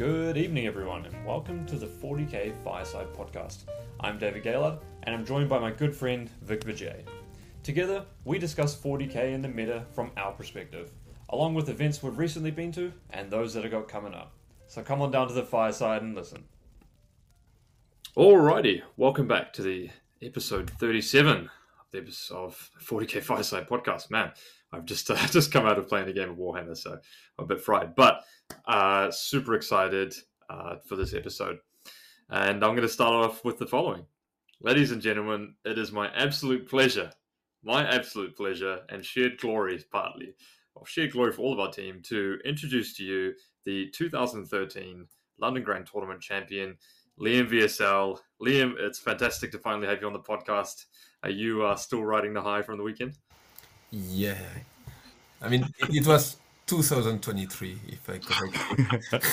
Good evening, everyone, and welcome to the 40k Fireside Podcast. I'm David Gaylor, and I'm joined by my good friend Vic Vijay. Together, we discuss 40k and the meta from our perspective, along with events we've recently been to and those that have got coming up. So come on down to the fireside and listen. Alrighty, welcome back to the episode 37 of 40k Fireside Podcast. Man, I've just come out of playing a game of Warhammer, so I'm a bit fried, but super excited for this episode. And I'm going to start off with the following. Ladies and gentlemen, it is my absolute pleasure, and shared glory partly, or shared glory for all of our team, to introduce to you the 2013 London Grand Tournament champion, Liam VSL. Liam, it's fantastic to finally have you on the podcast. Are you still riding the high from the weekend? Yeah. I mean, it was 2023, if I correct.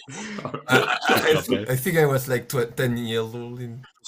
I think I was like 10 years old.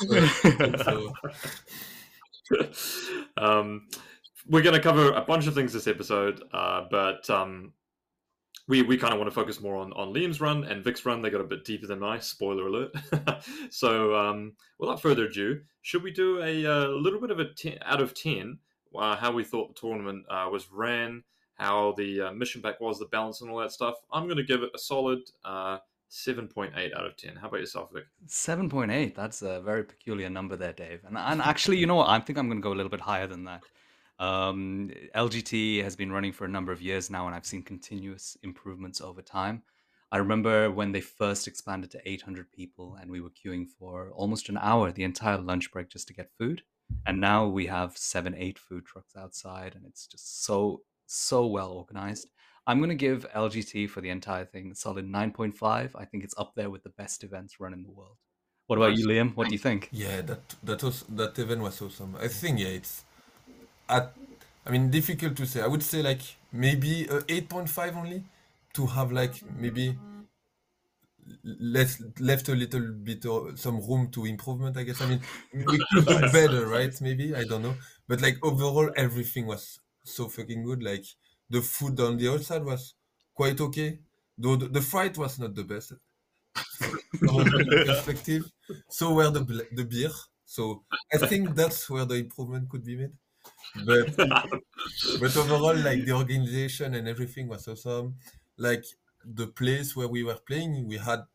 We're going to cover a bunch of things this episode, but we kind of want to focus more on Liam's run and Vic's run. They got a bit deeper than mine, spoiler alert. So without further ado, should we do a little bit of a 10 out of 10, how we thought the tournament was ran, how the mission pack was, the balance and all that stuff? I'm going to give it a solid 7.8 out of 10. How about yourself, Vic? 7.8, that's a very peculiar number there, Dave. And actually, you know what? I think I'm going to go a little bit higher than that. LGT has been running for a number of years now, and I've seen continuous improvements over time. I remember when they first expanded to 800 people, and we were queuing for almost an hour, the entire lunch break, just to get food. And now we have 7-8 food trucks outside, and it's just so well organized. I'm going to give LGT for the entire thing a solid 9.5. I think it's up there with the best events run in the world. What about you, Liam? What do you think? Yeah, that event was awesome. I think it's difficult to say. I would say like maybe 8.5 only, to have like maybe left a little bit some room to improvement, I guess. I mean, we could do better, right? Maybe, I don't know. But like overall, everything was so fucking good. Like the food on the outside was quite okay, though the flight was not the best from a perspective. So were the beer. So I think that's where the improvement could be made. But overall, like the organization and everything was awesome. Like the place where we were playing, we had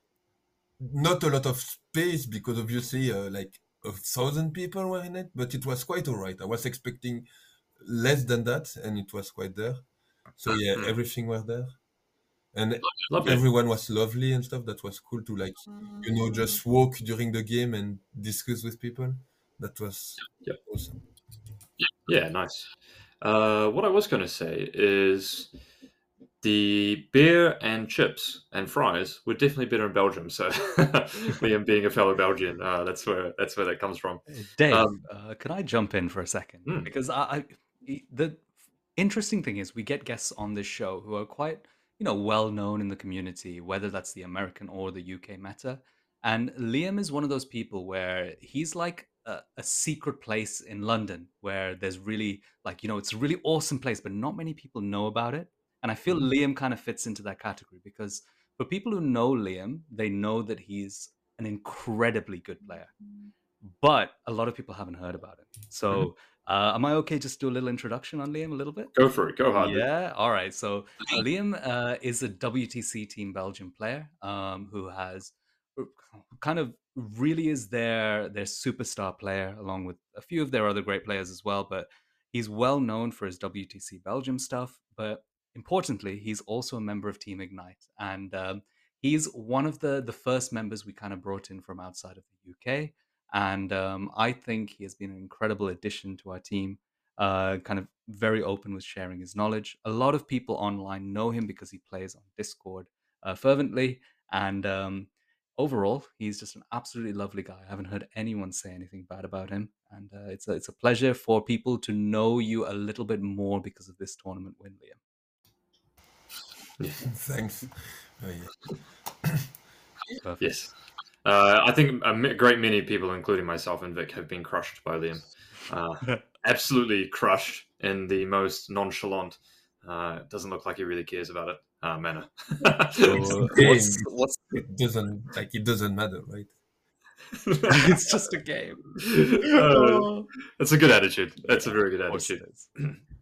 not a lot of space because obviously like 1,000 people were in it, but it was quite all right. I was expecting less than that, and it was quite there. So yeah, everything was there. And Lovely. Everyone was lovely and stuff. That was cool to like, just walk during the game and discuss with people. That was awesome. Yeah, nice. What I was going to say is the beer and chips and fries were definitely better in Belgium. So Liam being a fellow Belgian, that's where that comes from. Dave, can I jump in for a second? Mm. Because the interesting thing is we get guests on this show who are quite, well known in the community, whether that's the American or the UK meta. And Liam is one of those people where he's like a secret place in London where there's really like, it's a really awesome place, but not many people know about it. And I feel Liam kind of fits into that category because for people who know Liam, they know that he's an incredibly good player. But a lot of people haven't heard about him. So am I okay just do a little introduction on Liam a little bit? Go for it. Go hard. Yeah. All right. So Liam is a WTC Team Belgium player who has kind of really is their superstar player, along with a few of their other great players as well. But he's well known for his WTC Belgium stuff. But importantly, he's also a member of Team Ignite. And he's one of the first members we kind of brought in from outside of the UK. And I think he has been an incredible addition to our team, kind of very open with sharing his knowledge. A lot of people online know him because he plays on Discord fervently. And overall, he's just an absolutely lovely guy. I haven't heard anyone say anything bad about him. And it's a pleasure for people to know you a little bit more because of this tournament win, Liam. Yeah. Thanks. Perfect. Yes. I think a great many people, including myself and Vic, have been crushed by Liam. Absolutely crushed in the most nonchalant. It doesn't look like he really cares about it. mana. So Game, what's it doesn't matter, right? it's just a game. That's a good attitude. That's a Yeah, very good of course attitude. it is.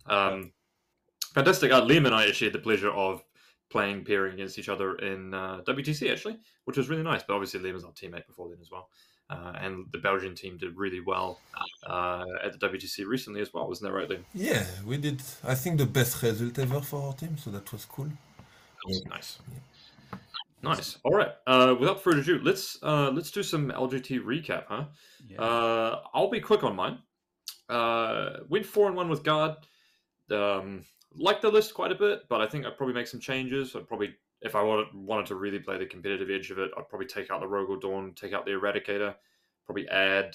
Fantastic. Liam and I actually had the pleasure of pairing against each other in WTC, actually, which was really nice. But obviously, Liam was our teammate before then as well. And the Belgian team did really well at the WTC recently as well. Wasn't that right, Liam? Yeah, we did, I think, the best result ever for our team, so that was cool. Nice. Nice. All right. Without further ado, let's do some LGT recap, huh? Yeah. I'll be quick on mine. Went 4-1 with guard. Liked the list quite a bit, but I think I'd probably make some changes. I'd probably, if I wanted to really play the competitive edge of it, I'd probably take out the Rogal Dawn, take out the Eradicator, probably add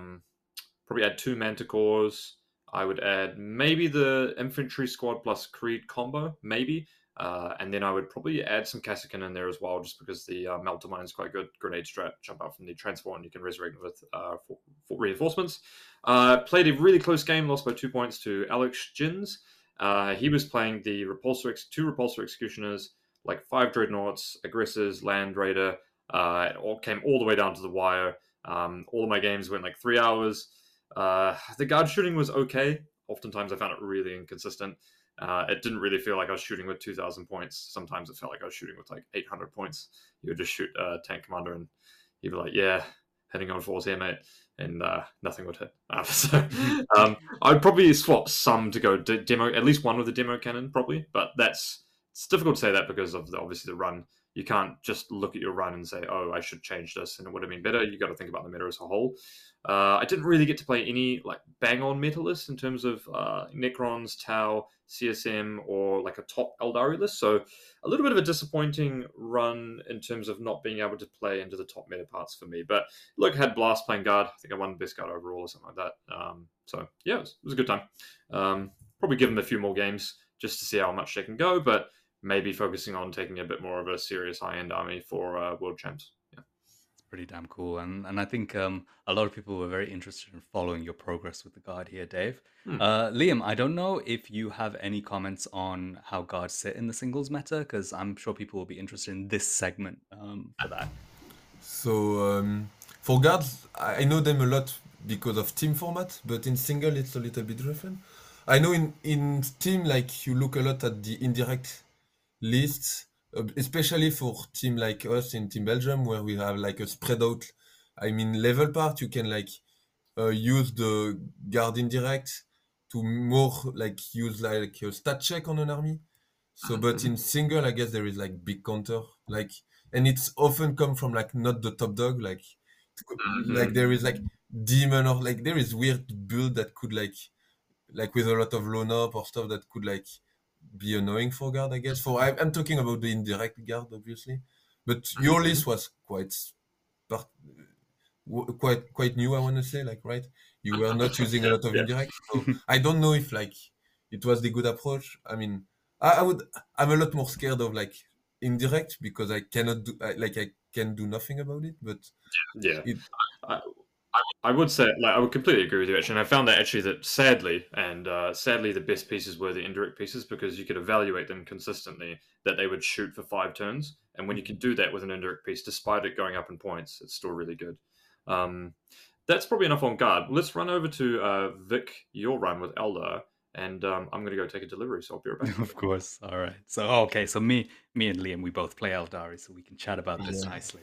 2 Manticores. I would add maybe the Infantry Squad plus Creed combo, maybe. And then I would probably add some Kassakin in there as well, just because the Melter Mine is quite good. Grenade strat, jump out from the transform, and you can resurrect with for reinforcements. Played a really close game, lost by 2 points to Alex Jins. He was playing the two Repulsor Executioners, like 5 Dreadnoughts, Aggressors, Land Raider. It all came all the way down to the wire. All of my games went like 3 hours. The guard shooting was okay. Oftentimes I found it really inconsistent. It didn't really feel like I was shooting with 2,000 points. Sometimes it felt like I was shooting with like 800 points. You would just shoot Tank Commander and you'd be like, yeah, heading on 4s here, mate. And nothing would hit. So I'd probably swap some to go demo, at least one with a demo cannon, probably. But it's difficult to say that because of obviously the run. You can't just look at your run and say, oh, I should change this and it would have been better. You got to think about the meta as a whole. I didn't really get to play any like bang-on meta lists in terms of Necrons, Tau, CSM, or like a top Eldari list. So a little bit of a disappointing run in terms of not being able to play into the top meta parts for me. But look, I had Blast playing guard. I think I won best guard overall or something like that. So yeah, it was a good time. Probably give them a few more games just to see how much they can go, but maybe focusing on taking a bit more of a serious high-end army for World Champs. Yeah. Pretty damn cool, and I think a lot of people were very interested in following your progress with the guard here, Dave. Liam, I don't know if you have any comments on how guards sit in the singles meta, because I'm sure people will be interested in this segment for that. So for guards, I know them a lot because of team format, but in single it's a little bit different. I know in team, like, you look a lot at the indirect lists, especially for team like us in Team Belgium, where we have like a spread out, level part. You can like use the guard indirect to more like use like a stat check on an army. So, but in single, I guess there is like big counter, like, and it's often come from like not the top dog, like there is like demon, or like there is weird build that could like with a lot of loan up or stuff that could like be annoying for guard, I guess. I'm talking about the indirect guard, obviously, but your list was quite new, I want to say, like, right? You were not using a lot of Yeah. indirect, so I don't know if like it was the good approach. I'm a lot more scared of like indirect because I cannot do I can do nothing about it. But Yeah. it, I would say, like, I would completely agree with you, actually. And I found that actually that sadly the best pieces were the indirect pieces because you could evaluate them consistently that they would shoot for 5 turns. And when you can do that with an indirect piece, despite it going up in points, it's still really good. That's probably enough on guard. Let's run over to Vic, your run with Eldar. And I'm going to go take a delivery, so I'll be right back. Of course. All right. So, okay. So me and Liam, we both play Eldari, so we can chat about this nicely.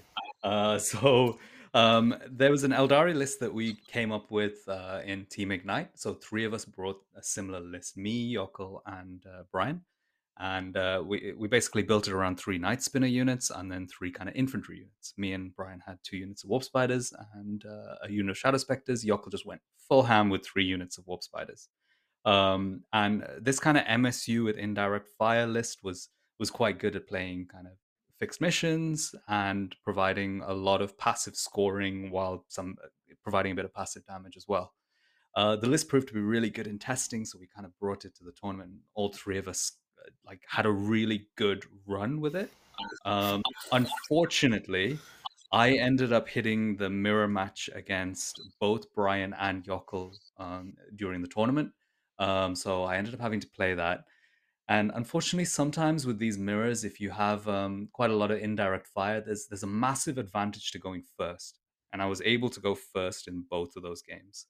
There was an Eldari list that we came up with in Team Ignite. So 3 of us brought a similar list: me, Yokel, and Brian. And we basically built it around 3 Night Spinner units and then 3 kind of infantry units. Me and Brian had 2 units of Warp Spiders and a unit of Shadow Spectres. Yokel just went full ham with 3 units of Warp Spiders. And this kind of MSU with indirect fire list was quite good at playing kind of fixed missions and providing a lot of passive scoring while providing a bit of passive damage as well. The list proved to be really good in testing, so we kind of brought it to the tournament. All 3 of us had a really good run with it. Unfortunately, I ended up hitting the mirror match against both Brian and Yokel during the tournament. So I ended up having to play that. And unfortunately, sometimes with these mirrors, if you have quite a lot of indirect fire, there's a massive advantage to going first. And I was able to go first in both of those games.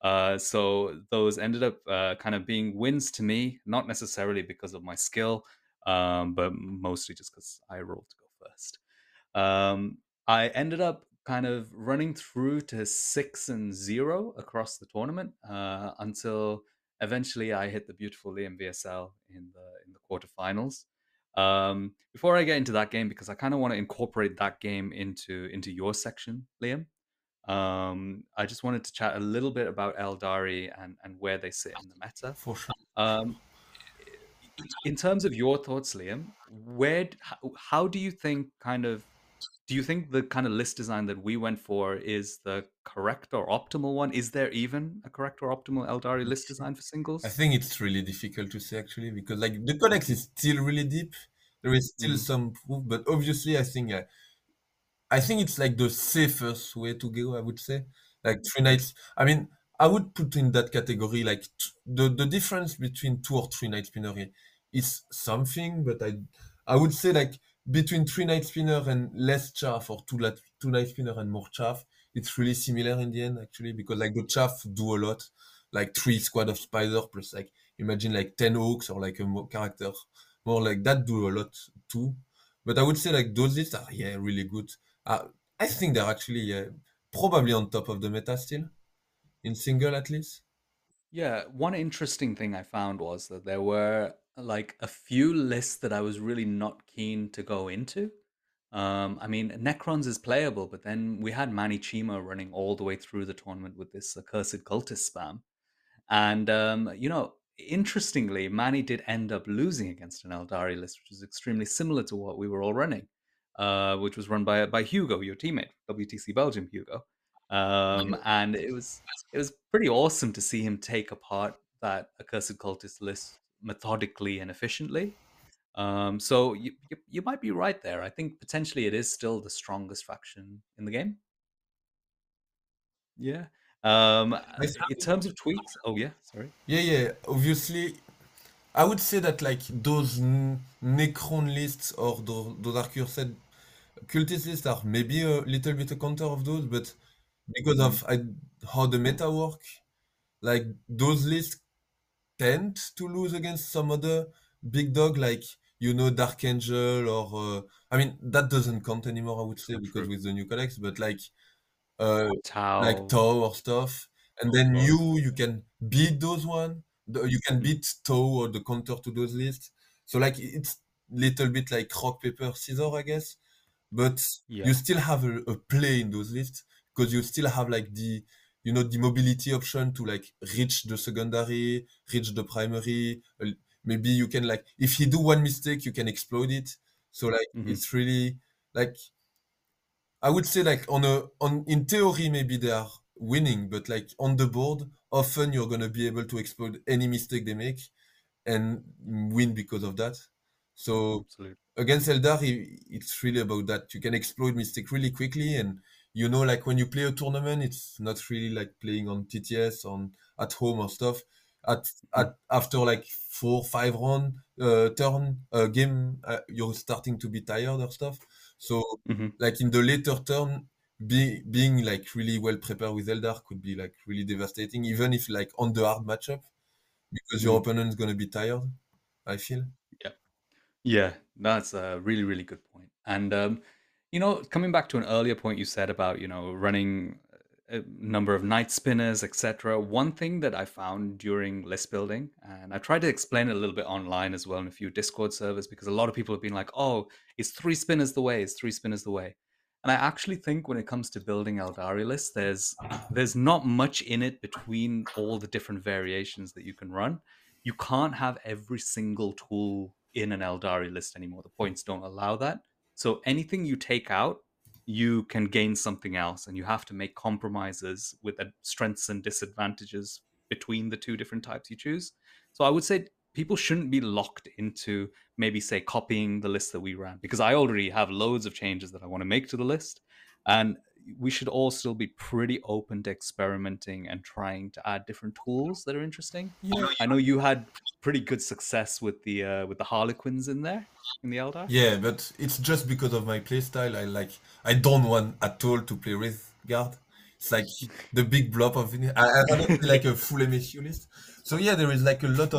So those ended up kind of being wins to me, not necessarily because of my skill, but mostly just because I rolled to go first. I ended up kind of running through to 6-0 across the tournament until eventually I hit the beautiful Liam VSL in the quarterfinals. Before I get into that game, because I kind of want to incorporate that game into your section, Liam. I just wanted to chat a little bit about Eldari and where they sit in the meta. For sure. Um, in terms of your thoughts, Liam, how do you think do you think the kind of list design that we went for is the correct or optimal one? Is there even a correct or optimal Eldari list design for I singles? think it's really difficult to say actually because like the codex is still really deep. There is still Mhm. some proof, but obviously I think it's like the safest way to go. I would say like 3 nights. I mean, I would put in that category like the difference between 2 or 3 night spinner is something, but I would say like between 3 night spinner and less chaff or 2 night spinner and more chaff, it's really similar in the end actually because like the chaff do a lot, like 3 squad of spider plus like imagine like 10 hawks or like a character more like that do a lot too. But I would say like those lists are really good. Uh, I think they're actually probably on top of the meta still in single at least. Yeah, one interesting thing I found was that there were like a few lists that I was really not keen to go into. I mean, Necrons is playable, but then we had Manny Chima running all the way through the tournament with this accursed cultist spam. And, interestingly, Manny did end up losing against an Eldari list, which was extremely similar to what we were all running, which was run by Hugo, your teammate, WTC Belgium Hugo. And it was pretty awesome to see him take apart that accursed cultist list methodically and efficiently. So you might be right there. I think potentially it is still the strongest faction in the game. Yeah. I th- In terms of tweaks, oh yeah, sorry. yeah. Obviously, I would say that like those Necron lists or those Arcursed cultist lists are maybe a little bit a counter of those, but because Mhm. of how the meta work, like those lists tend to lose against some other big dog, like Dark Angel or I mean that doesn't count anymore. I would say because True. with the new codex, but uh, like Tau. Tau or stuff, and Oh then god. you can beat those one. You can Mhm. beat Tau or the counter to those lists. So like it's little bit like rock paper scissors, I guess, but Yeah. you still have a play in those lists because you still have like the mobility option to like reach the secondary, reach the primary. Maybe you can like if you do one mistake, you can explode it. So like Mhm. it's really like I would say like on in theory maybe they are winning, but like on the board, often you're gonna be able to exploit any mistake they make and win because of that. So Absolutely. against Eldar, it's really about that. You can exploit mistake really quickly, and like when you play a tournament, it's not really like playing on TTS on at home or stuff. Mhm. At after like 4 5 round turn game, you're starting to be tired or stuff. So Mhm. like in the later turn, being like really well prepared with Eldar could be like really devastating, even if like on the hard matchup because your Mhm. opponent is gonna be tired. I feel. Yeah. Yeah, that's a really, really good point. And coming back to an earlier point you said about, running a number of night spinners, etc. One thing that I found during list building, and I tried to explain it a little bit online as well in a few Discord servers, because a lot of people have been like, "Oh, is 3 spinners the way? Is 3 spinners the way?" And I actually think when it comes to building Eldari lists, there's not much in it between all the different variations that you can run. You can't have every single tool in an Eldari list anymore. The points don't allow that. So anything you take out, you can gain something else, and you have to make compromises with the strengths and disadvantages between the two different types you choose. So I would say people shouldn't be locked into maybe say copying the list that we ran, because I already have loads of changes that I want to make to the list. And we should all still be pretty open to experimenting and trying to add different tools that are interesting. Yeah. I know you had pretty good success with the Harlequins in there in the Eldar. Yeah, but it's just because of my playstyle. I don't want at all to play Wraith Guard. It's like the big blob of it. I don't play like a full MSU list. So yeah, there is like a lot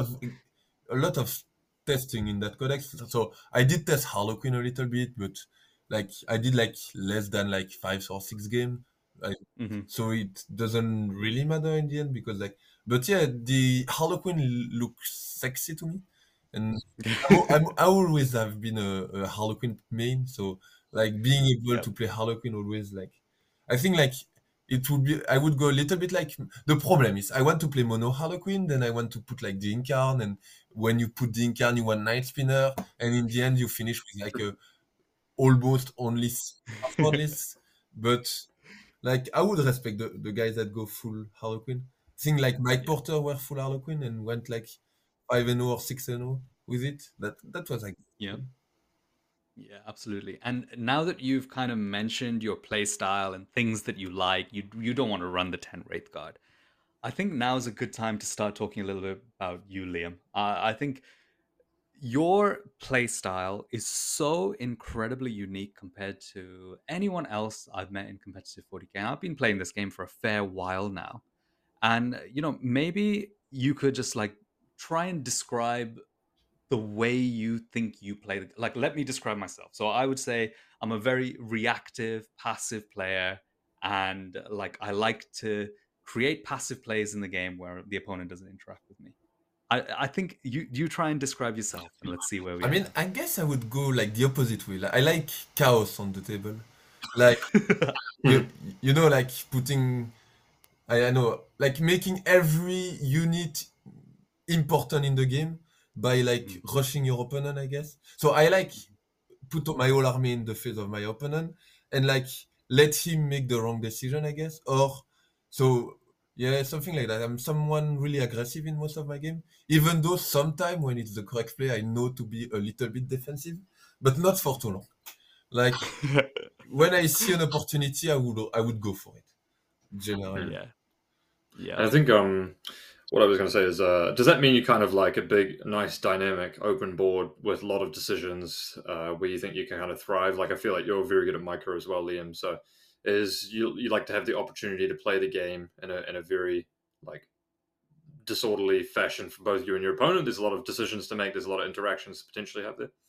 of testing in that codex. So I did test Harlequin a little bit, but like I did like less than like 5 or 6 game. Hmm. So it doesn't really matter in the end because like, but yeah, the Harlequin looks sexy to me, and I always have been a Harlequin main. So like being able Yep. to play Harlequin always like, I think like it would be, I would go a little bit like, the problem is I want to play mono Harlequin, then I want to put like the Incarn, and when you put the Incarn you want Night Spinner, and in the end you finish with like a almost only half list. But like I would respect the guys that go full Harlequin. I think like Mike Porter were full Harlequin and went like 5-0 or 6-0 with it. That was like Yeah. Yeah, absolutely. And now that you've kind of mentioned your play style and things that you like, you don't want to run the 10 Wraith Guard. I think now is a good time to start talking a little bit about you, Liam. I think your play style is so incredibly unique compared to anyone else I've met in competitive 40k. And I've been playing this game for a fair while now. And, maybe you could just like try and describe the way you think you play. Like, let me describe myself. So I would say I'm a very reactive, passive player. And like, I like to create passive plays in the game where the opponent doesn't interact with me. I think you try and describe yourself, and let's see where we I mean, end I guess I would go like the opposite way. Like, I like chaos on the table. Like up. you know, like putting, I know, like making every unit important in the game by like rushing your opponent, I guess. So I like put my whole army in the face of my opponent and like let him make the wrong decision, I guess. Or so yeah, something like that. I'm someone really aggressive in most of my game, even though sometimes when it's the correct play, I know to be a little bit defensive, but not for too long. Like when I see an opportunity, I would go for it. Generally. Yeah, And yeah. I think what I was going to say is, does that mean you kind of like a big, nice, dynamic, open board with a lot of decisions where you think you can kind of thrive? Like I feel like you're very good at micro as well, Liam. So is you like to have the opportunity to play the game in a very like disorderly fashion for both you and your opponent. There's a lot of decisions to make. There's a lot of interactions to potentially have there.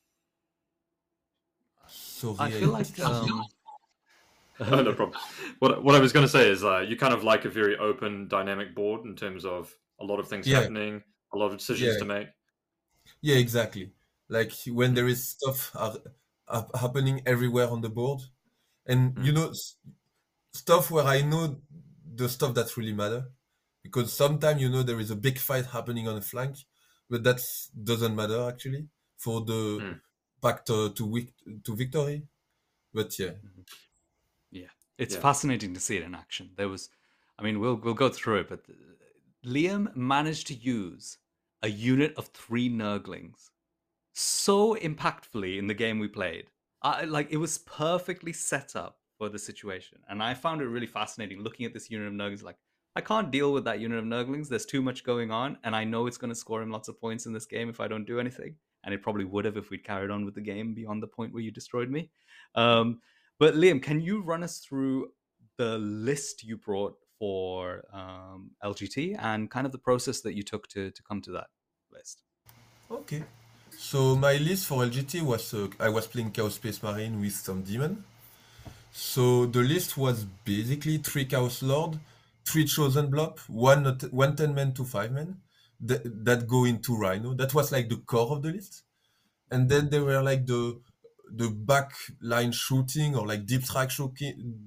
Sorry, I feel like Oh, no problem. What I was going to say is you kind of like a very open, dynamic board in terms of a lot of things yeah, happening, a lot of decisions yeah, to make. yeah, exactly. Like when there is stuff happening everywhere on the board, and Mm. stuff where I know the stuff that really matter, because sometimes there is a big fight happening on a flank, but that doesn't matter actually for the Mm. path to victory. But yeah, yeah, it's Yeah. fascinating to see it in action. We'll go through it, but Liam managed to use a unit of 3 Nurglings so impactfully in the game we played. It was perfectly set up for the situation, and I found it really fascinating looking at this unit of Nurglings. Like, I can't deal with that unit of Nurglings. There's too much going on, and I know it's going to score him lots of points in this game if I don't do anything. And it probably would have if we'd carried on with the game beyond the point where you destroyed me. But Liam, can you run us through the list you brought for LGT and kind of the process that you took to come to that list? okay. So my list for LGT was I was playing Chaos Space Marine with some demon. So the list was basically 3 Chaos Lord, 3 Chosen Blob, one 10-man, 2 5-man that go into Rhino. That was like the core of the list. And then there were like the back line shooting or like deep strike shooting,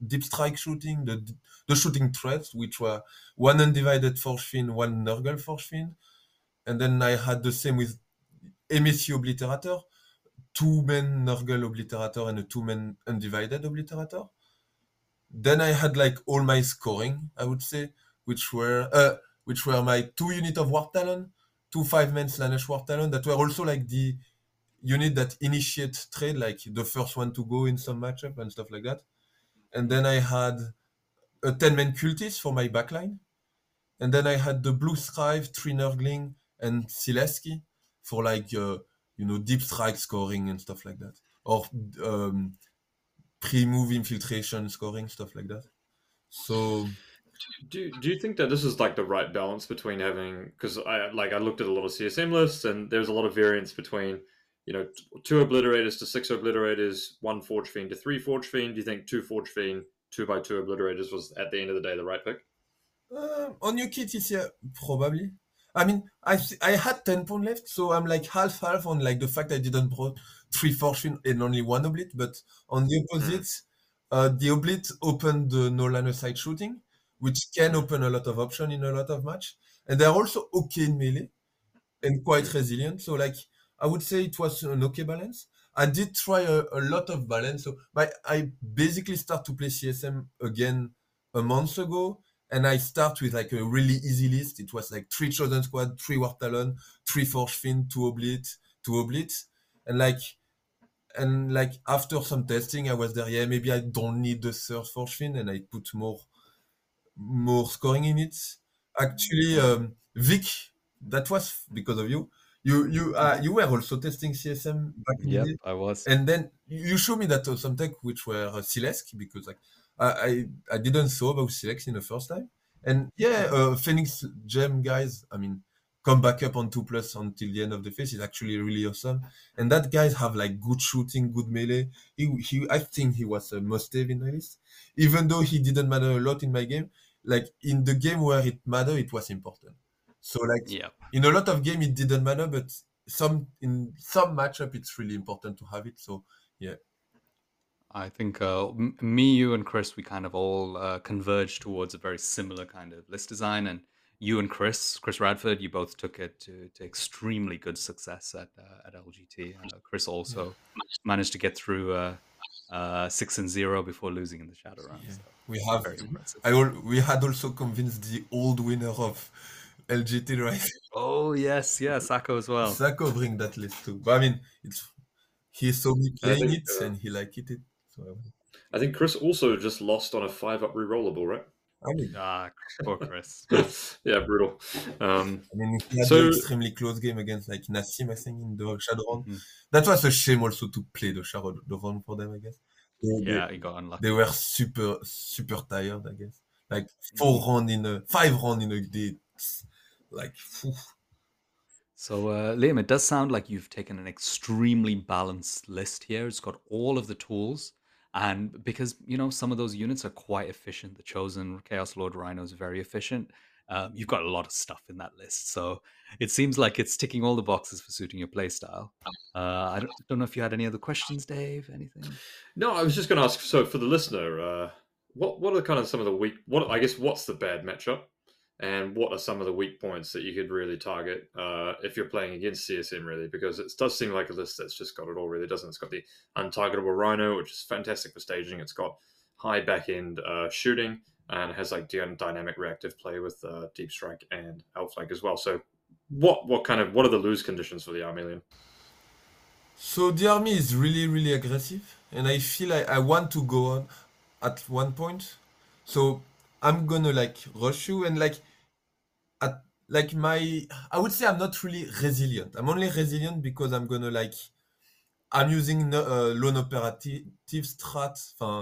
the shooting threats, which were 1 Undivided Force Fiend, 1 Nurgle Force Fiend. And then I had the same with MSC Obliterator, 2-man Nurgle Obliterator and a 2-man Undivided Obliterator. Then I had like all my scoring, I would say, which were my 2 unit of Warp Talon, 2 5-man Slaanesh Warp Talon that were also like the unit that initiate trade, like the first one to go in some matchup and stuff like that. and then I had a 10-man cultist for my backline, and then I had the Blue Strive, 3 Nurgling, and Sileski for like deep strike scoring and stuff like that, or um, pre-move infiltration scoring, stuff like that. So Do you think that this is like the right balance between having, because I looked at a lot of CSM lists and there's a lot of variance between 2 obliterators to 6 obliterators, 1 Forge Fiend to 3 Forge Fiend. Do you think 2 Forge Fiend, 2x2 obliterators was at the end of the day the right pick? on your kit this year, probably. I mean, I had 10 points left, so I'm like half on like the fact I didn't brought 3 fortune and only 1 oblit. But on the opposite, the oblit opened the no line of sight shooting, which can open a lot of option in a lot of match, and they're also okay in melee and quite resilient. So like I would say it was an okay balance. I did try a lot of balance. So I basically start to play CSM again a month ago, and I start with like a really easy list. It was like 3 Chosen Squad, 3 War Talon, 3 Forge Fiend, 2 Oblit, 2 Oblits. And like after some testing, I was there, yeah, maybe I don't need the 3rd Forge Fiend, and I put more scoring in it. Actually, Vic, that was because of you. You were also testing CSM back in the Yep, day, I was. and then you showed me that some tech which were Silesk, because like I didn't saw about Silesk in the first time, and yeah, Phoenix Gem guys, I mean, come back up on 2+ until the end of the phase is actually really awesome, and that guys have like good shooting, good melee. I think he was a must-have in my list, even though he didn't matter a lot in my game. Like in the game where it mattered, it was important. So like Yep. in a lot of game it didn't matter, but in some matchup it's really important to have it. So yeah. I think me, you, and Chris, we kind of all converged towards a very similar kind of list design. And you and Chris Radford, you both took it to extremely good success at LGT. Chris also managed to get through 6-0 before losing in the Shadow round. Yeah. So We have very impressive. we had also convinced the old winner of LGT, right? Oh yes, Sako as well. Sako bring that list too. But I mean he saw me I playing think, it and he liked it. So I think Chris also just lost on a 5-up rerollable, right? I mean Poor Chris. Yeah, brutal. he had So- an extremely close game against like Nassim, I think, in the Shadow round. Mhm. That was a shame also to play the Shadow round for them, I guess. Yeah, he got unlucky. They were super tired, I guess. Like 5 round in a day. Like, phew. So, Liam, it does sound like you've taken an extremely balanced list here. It's got all of the tools. And because, some of those units are quite efficient, the Chosen Chaos Lord Rhino is very efficient. You've got a lot of stuff in that list. So it seems like it's ticking all the boxes for suiting your playstyle. I don't know if you had any other questions, Dave, anything? No, I was just going to ask. So, for the listener, what are kind of some of the weak? What's the bad matchup, and what are some of the weak points that you could really target if you're playing against CSM? Really, because it does seem like a list that's just got it all. Really, doesn't it? It's got the untargetable Rhino, which is fantastic for staging. It's got high back end shooting, and it has like dynamic reactive play with deep strike and outflank as well. So, what are the lose conditions for the Armelian? So the army is really, really aggressive, and I feel like I want to go on at one point. So I'm gonna like rush you, and like at like I would say I'm not really resilient. I'm only resilient because I'm using lone operative strat,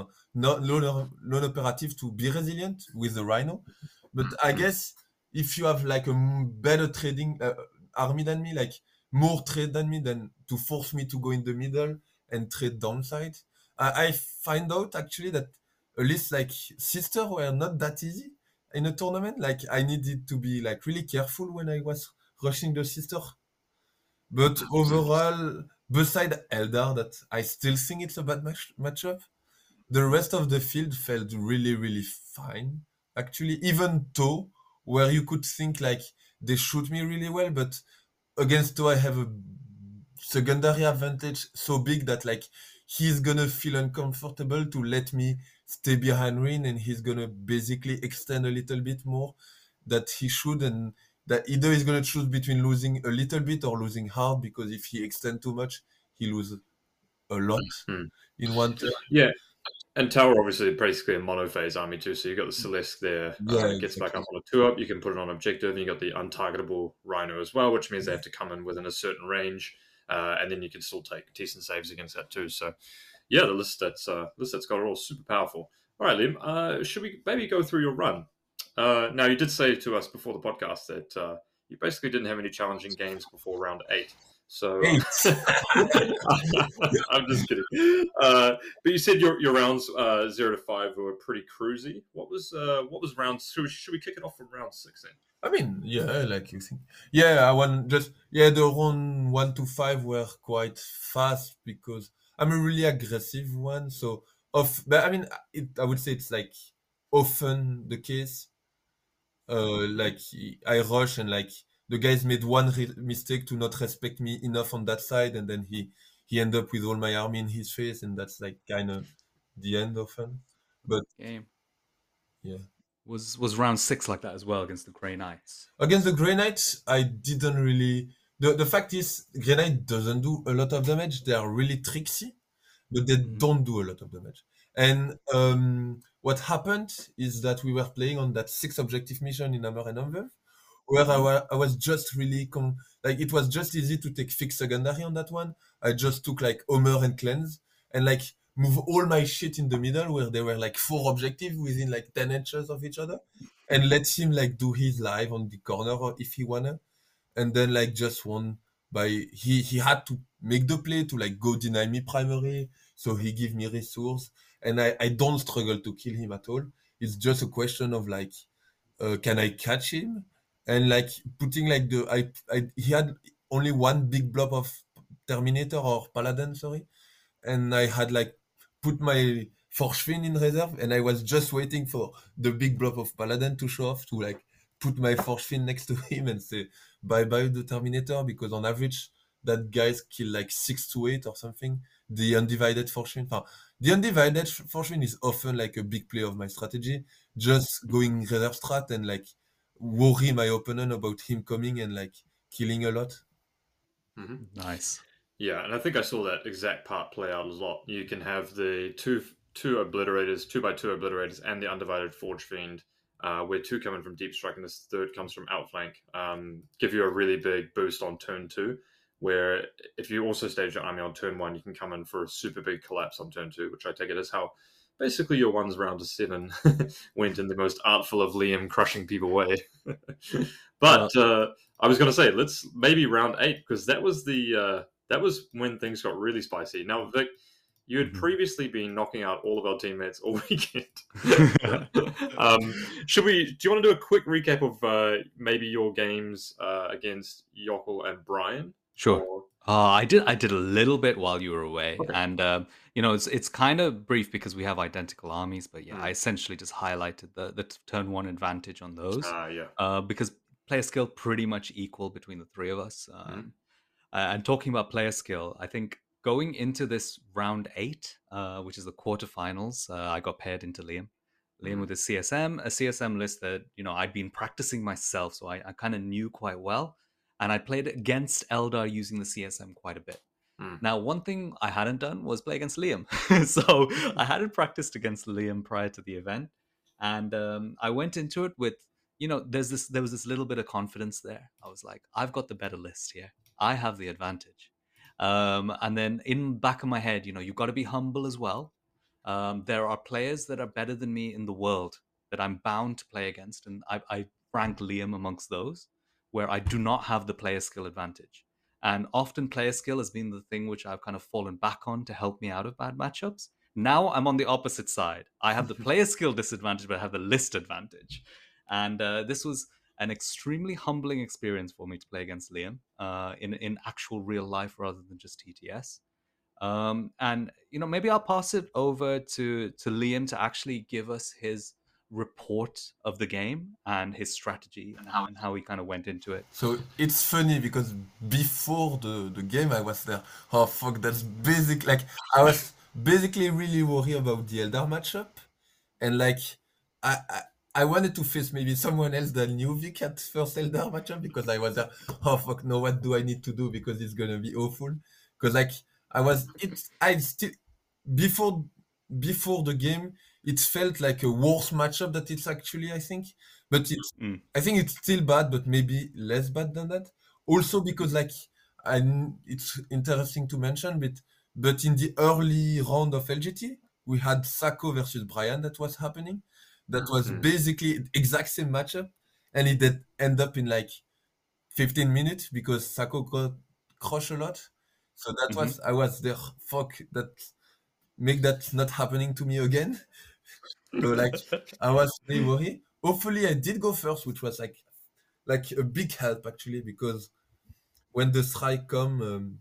lone operative to be resilient with the Rhino. But I guess if you have like a better trading army than me, like more trade than me, then to force me to go in the middle and trade downside, I find out actually that a list like Sister were not that easy in a tournament. Like I needed to be like really careful when I was rushing the Sister. But overall, beside Eldar, that I still think it's a bad matchup, the rest of the field felt really, really fine. Actually, even Toe, where you could think like they shoot me really well, but against Toe I have a secondary advantage so big that like he's gonna feel uncomfortable to let me stay behind Rin, and he's gonna basically extend a little bit more that he should, and that either he's gonna choose between losing a little bit or losing hard, because if he extend too much, he loses a lot in one turn. Yeah. And Tower obviously basically a monophase army too. So you got the Celeste there, Yeah, gets back exactly. up on a 2-up. You can put it on objective. And you got the untargetable Rhino as well, which means they have to come in within a certain range, and then you can still take decent saves against that too. So yeah, the list that's got it all super powerful. All right, Liam, should we maybe go through your run? Now you did say to us before the podcast that you basically didn't have any challenging games before round 8. So 8. I'm just kidding. But you said your rounds 0 to 5 were pretty cruisy. What was rounds? Should we kick it off from round 6 then? I mean, yeah, like you think. Yeah, the round 1 to 5 were quite fast because I'm a really aggressive one. So but I mean, I would say it's like often the case. Like I rush and like the guys made one mistake to not respect me enough on that side, and then he ended up with all my army in his face, and that's like kind of the end often. But Game yeah, was round 6 like that as well against the Grey Knights. against the Grey Knights, I didn't really. The fact is, Grey Knight doesn't do a lot of damage. They are really tricksy, but they don't do a lot of damage. And what happened is that we were playing on that 6 objective mission in Hammer and Anvil, where I was just really like it was just easy to take fixed secondary on that one. I just took like Homer and Cleanse and like move all my shit in the middle where there were like 4 objectives within like 10 inches of each other, and let him like do his live on the corner if he wanna, and then like just won by he had to make the play to like go deny me primary, so he give me resource, and I don't struggle to kill him at all. It's just a question of like can I catch him, and like putting like he had only one big blob of Terminator or Paladin, sorry, and I had like put my Forschwin in reserve, and I was just waiting for the big blob of Paladin to show off to like put my Forschwin next to him and say bye bye the Terminator, because on average that guys kill like 6 to 8 or something. The undivided Forschwin, the undivided Forschwin is often like a big play of my strategy, just going reserve strat and like worry my opponent about him coming and like killing a lot. Mm-hmm. Nice. Yeah, and I think I saw that exact part play out a lot. You can have the two obliterators, 2x2 obliterators, and the undivided Forge Fiend, where 2 coming from deep strike and this 3rd comes from outflank, give you a really big boost on turn 2. Where if you also stage your army on turn 1, you can come in for a super big collapse on turn 2, which I take it as how basically your ones round to 7 went in the most artful of Liam crushing people way. But I was going to say, let's maybe round 8, because that was that was when things got really spicy. Now, Vic, you had previously been knocking out all of our teammates all weekend. Do you want to do a quick recap of maybe your games against Yokel and Brian? Sure. I did a little bit while you were away, Okay. and it's kind of brief because we have identical armies, but yeah, I essentially just highlighted the turn 1 advantage on those. Because player skill pretty much equal between the 3 of us. And talking about player skill, I think going into this round 8, which is the quarterfinals, I got paired into Liam with a CSM list that I'd been practicing myself, so I kind of knew quite well. And I played against Eldar using the CSM quite a bit. Now, one thing I hadn't done was play against Liam. So I hadn't practiced against Liam prior to the event. And I went into it with, there was this little bit of confidence there. I was like, I've got the better list here. I have the advantage. And then in the back of my head, you've got to be humble as well. There are players that are better than me in the world that I'm bound to play against. And I rank Liam amongst those, where I do not have the player skill advantage. And often player skill has been the thing which I've kind of fallen back on to help me out of bad matchups. Now I'm on the opposite side. I have the player skill disadvantage, but I have the list advantage. And this was an extremely humbling experience for me to play against Liam in actual real life rather than just TTS. And maybe I'll pass it over to Liam to actually give us his report of the game and his strategy and how he kind of went into it. So it's funny because before the game I was there, oh fuck, that's basic, like I was basically really worried about the Eldar matchup, and like I wanted to face maybe someone else than knew Vic at first Eldar matchup, because I was there, oh fuck, no, what do I need to do, because it's gonna be awful, because like I still before before the game, it felt like a worse matchup that it's actually, I think. But I think it's still bad, but maybe less bad than that. Also because like it's interesting to mention, but in the early round of LGT, we had Sako versus Brian that was happening. That was basically exact same matchup, and it did end up in like 15 minutes because Sako got crushed a lot. So that was I was there. Fuck that! Make that not happening to me again. So like I was really worried. Hopefully I did go first, which was like a big help actually because when the strike come,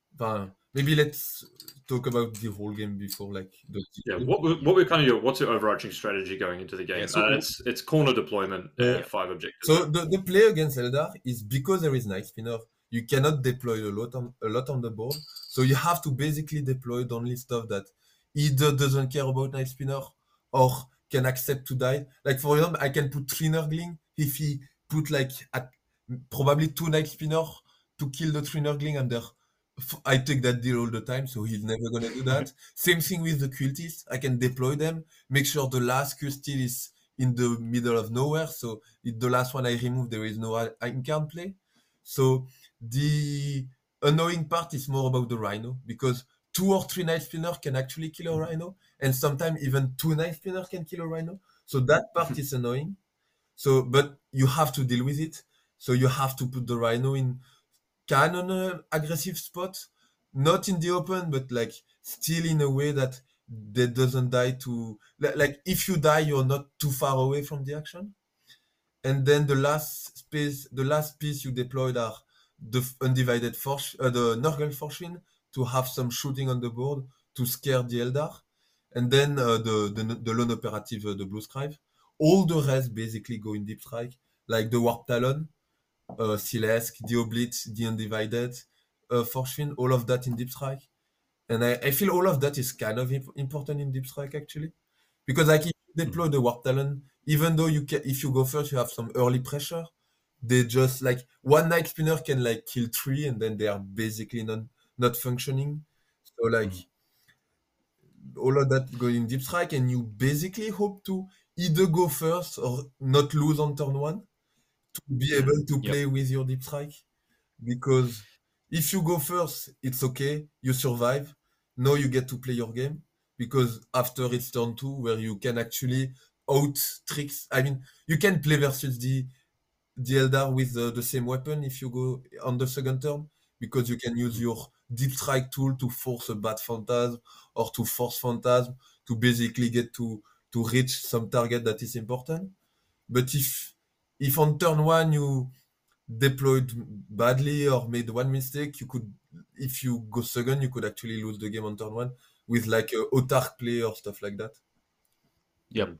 maybe let's talk about the whole game before like the Yeah, what were kind of what's your overarching strategy going into the game? Yeah, so- it's corner deployment, Yeah. 5 objectives. So the play against Eldar is because there is Night Spinner, you cannot deploy a lot on the board. So you have to basically deploy only stuff that either doesn't care about Night Spinner or can accept to die. Like for example, I can put 3 Nurgling if he put like probably 2 Night Spinner to kill the 3 Nurgling and I take that deal all the time, so he's never gonna do that. Same thing with the cultists. I can deploy them, make sure the last Q-Steal is in the middle of nowhere. So the last one I remove, there is no incarn play. So the annoying part is more about the Rhino because 2 or 3 Night Spinner can actually kill a Rhino, and sometimes even 2 Night Spinner can kill a Rhino. So that part is annoying. So, but you have to deal with it. So you have to put the Rhino in kind of an aggressive spot, not in the open, but like still in a way that they doesn't die to like if you die, you're not too far away from the action. And then the last piece you deployed are the undivided force, the Nurgle Fortune to have some shooting on the board to scare the Eldar, and then the lone operative, the Blue Scribe. All the rest basically go in deep strike, like the Warp Talon, Silesk, the Oblitz, the Undivided, Fortune, all of that in deep strike. And I feel all of that is kind of important in deep strike actually, because like if you deploy the Warp Talon, even though if you go first, you have some early pressure. They just like one Night Spinner can like kill 3, and then they are basically not functioning. So like all of that go in deep strike, and you basically hope to either go first or not lose on turn 1 to be able to play with your deep strike. Because if you go first, it's okay, you survive. Now you get to play your game. Because after it's turn 2, where you can actually out tricks. I mean, you can play versus the Eldar with the same weapon if you go on the second turn, because you can use your deep strike tool to force a bad phantasm or to force phantasm to basically get to reach some target that is important. But if on turn 1 you deployed badly or made one mistake, you could, if you go second, you could actually lose the game on turn 1 with like a autark play or stuff like that. Yep.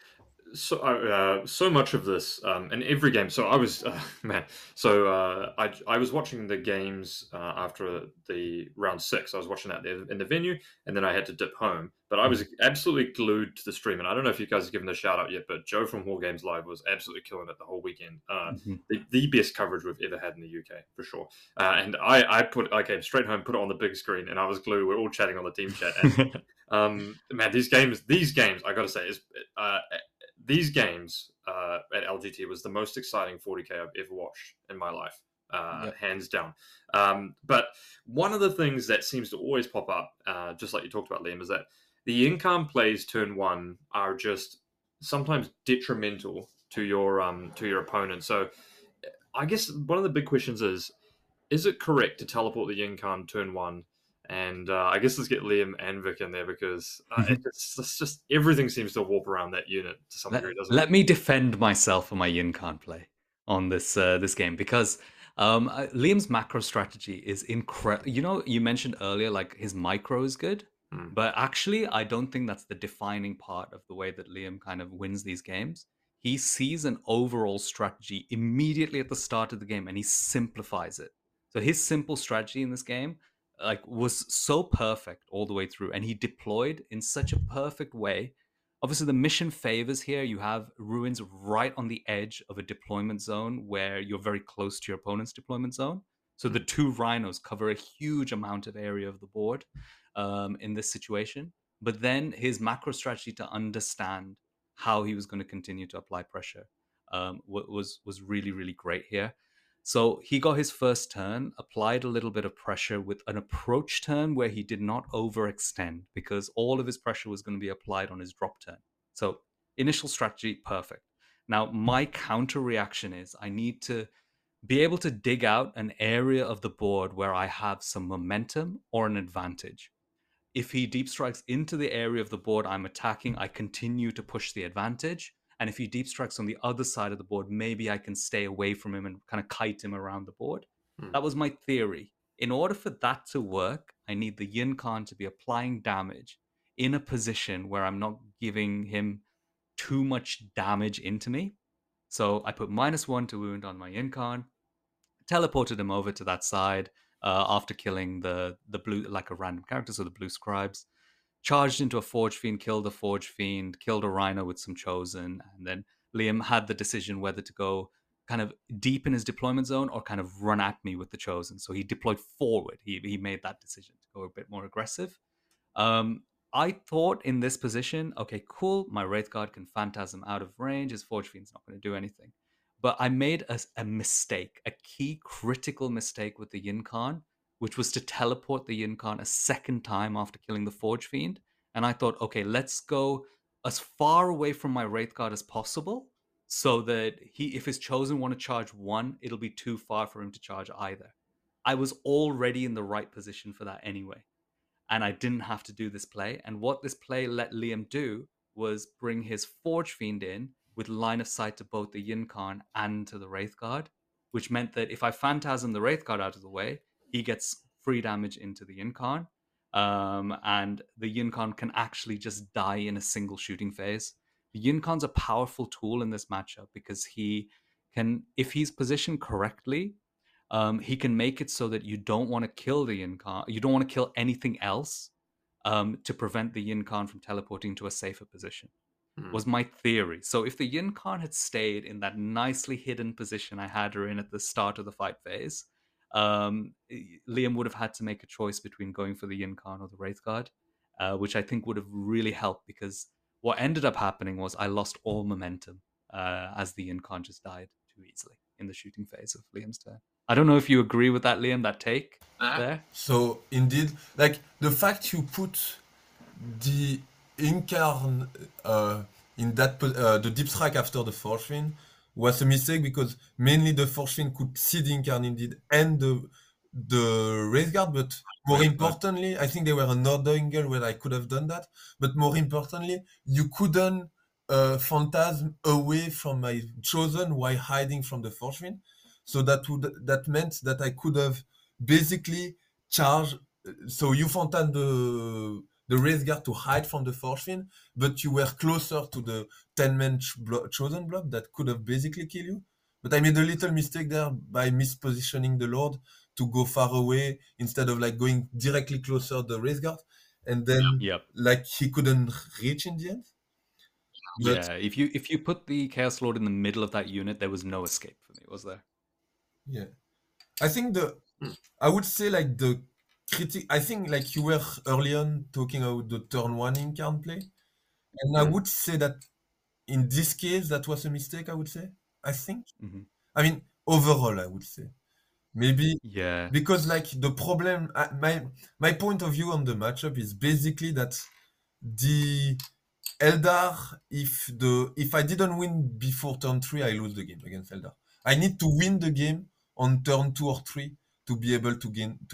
So much of this in every game. So I was man. So I was watching the games after the round 6. I was watching that in the venue, and then I had to dip home. But I was absolutely glued to the stream, and I don't know if you guys have given a shout out yet, but Joe from War Games Live was absolutely killing it the whole weekend. The best coverage we've ever had in the UK for sure. And I came straight home, put it on the big screen, and I was glued. We're all chatting on the team chat. And, man, these games, I got to say, these games at LGT was the most exciting 40k I've ever watched in my life, hands down. But one of the things that seems to always pop up, just like you talked about, Liam, is that the in-calm plays turn 1 are just sometimes detrimental to your opponent. So I guess one of the big questions is it correct to teleport the in-calm turn 1? And I guess let's get Liam and Vic in there, because it's just everything seems to warp around that unit to some degree, doesn't it? Let me defend myself for my Yin Khan play on this game, because Liam's macro strategy is incredible. You know, you mentioned earlier like his micro is good, but actually I don't think that's the defining part of the way that Liam kind of wins these games. He sees an overall strategy immediately at the start of the game and he simplifies it. So his simple strategy in this game was so perfect all the way through, and he deployed in such a perfect way. Obviously, the mission favors here. You have ruins right on the edge of a deployment zone where you're very close to your opponent's deployment zone. So the 2 rhinos cover a huge amount of area of the board in this situation. but then his macro strategy to understand how he was going to continue to apply pressure was really, really great here. So he got his first turn, applied a little bit of pressure with an approach turn where he did not overextend because all of his pressure was going to be applied on his drop turn. So initial strategy, perfect. Now, my counter reaction is I need to be able to dig out an area of the board where I have some momentum or an advantage. If he deep strikes into the area of the board I'm attacking, I continue to push the advantage. And if he deep strikes on the other side of the board, maybe I can stay away from him and kind of kite him around the board. That was my theory. In order for that to work, I need the Yin Khan to be applying damage in a position where I'm not giving him too much damage into me. So I put -1 to wound on my Yin Khan, teleported him over to that side after killing the blue, like a random character, so the blue scribes. Charged into a Forge Fiend, killed a Forge Fiend, killed a Rhino with some Chosen, and then Liam had the decision whether to go kind of deep in his deployment zone or kind of run at me with the Chosen. So he deployed forward. He made that decision to go a bit more aggressive. I thought in this position, okay, cool, my Wraith Guard can Phantasm out of range, his Forge Fiend's not going to do anything. But I made a mistake, a key critical mistake with the Yin Khan, which was to teleport the Yin Khan a second time after killing the Forge Fiend. And I thought, okay, let's go as far away from my Wraith Guard as possible so that if his Chosen want to charge one, it'll be too far for him to charge either. I was already in the right position for that anyway. And I didn't have to do this play. And what this play let Liam do was bring his Forge Fiend in with line of sight to both the Yin Khan and to the Wraith Guard, which meant that if I Phantasm the Wraith Guard out of the way, he gets free damage into the Yin Khan. And the Yin Khan can actually just die in a single shooting phase. The Yin Khan's a powerful tool in this matchup because he can, if he's positioned correctly, he can make it so that you don't want to kill the Yin Khan. You don't want to kill anything else to prevent the Yin Khan from teleporting to a safer position. Was my theory. So if the Yin Khan had stayed in that nicely hidden position I had her in at the start of the fight phase, Liam would have had to make a choice between going for the Yin Khan or the Wraith Guard, which I think would have really helped because what ended up happening was I lost all momentum as the Yin Khan just died too easily in the shooting phase of Liam's turn. I don't know if you agree with that, Liam, that take there. So indeed, like the fact you put the Incarn in that the deep strike after the Forge Fiend was a mistake because mainly the Forge Fiend could see the Incarn indeed and the Wraith Guard, but more importantly, I think there were another angle where I could have done that, but more importantly, you couldn't Phantasm away from my Chosen while hiding from the Forge Fiend. So that meant that I could have basically charged. So you Phantasm the Wraith Guard to hide from the Forge Fiend, but you were closer to the 10-man Chosen blob that could have basically killed you. But I made a little mistake there by mispositioning the Lord to go far away instead of like going directly closer to the Wraith Guard, and then like he couldn't reach in the end. But, if you put the Chaos Lord in the middle of that unit, there was no escape for me, was there? Yeah, I think I would say like the I think like you were early on talking about the turn 1 Incarn play, and I would say that in this case that was a mistake. I would say. I think. I mean, overall, I would say maybe because like the problem. My point of view on the matchup is basically that the Eldar, if I didn't win before turn 3, I lose the game against Eldar. I need to win the game on turn 2 or 3 to be able to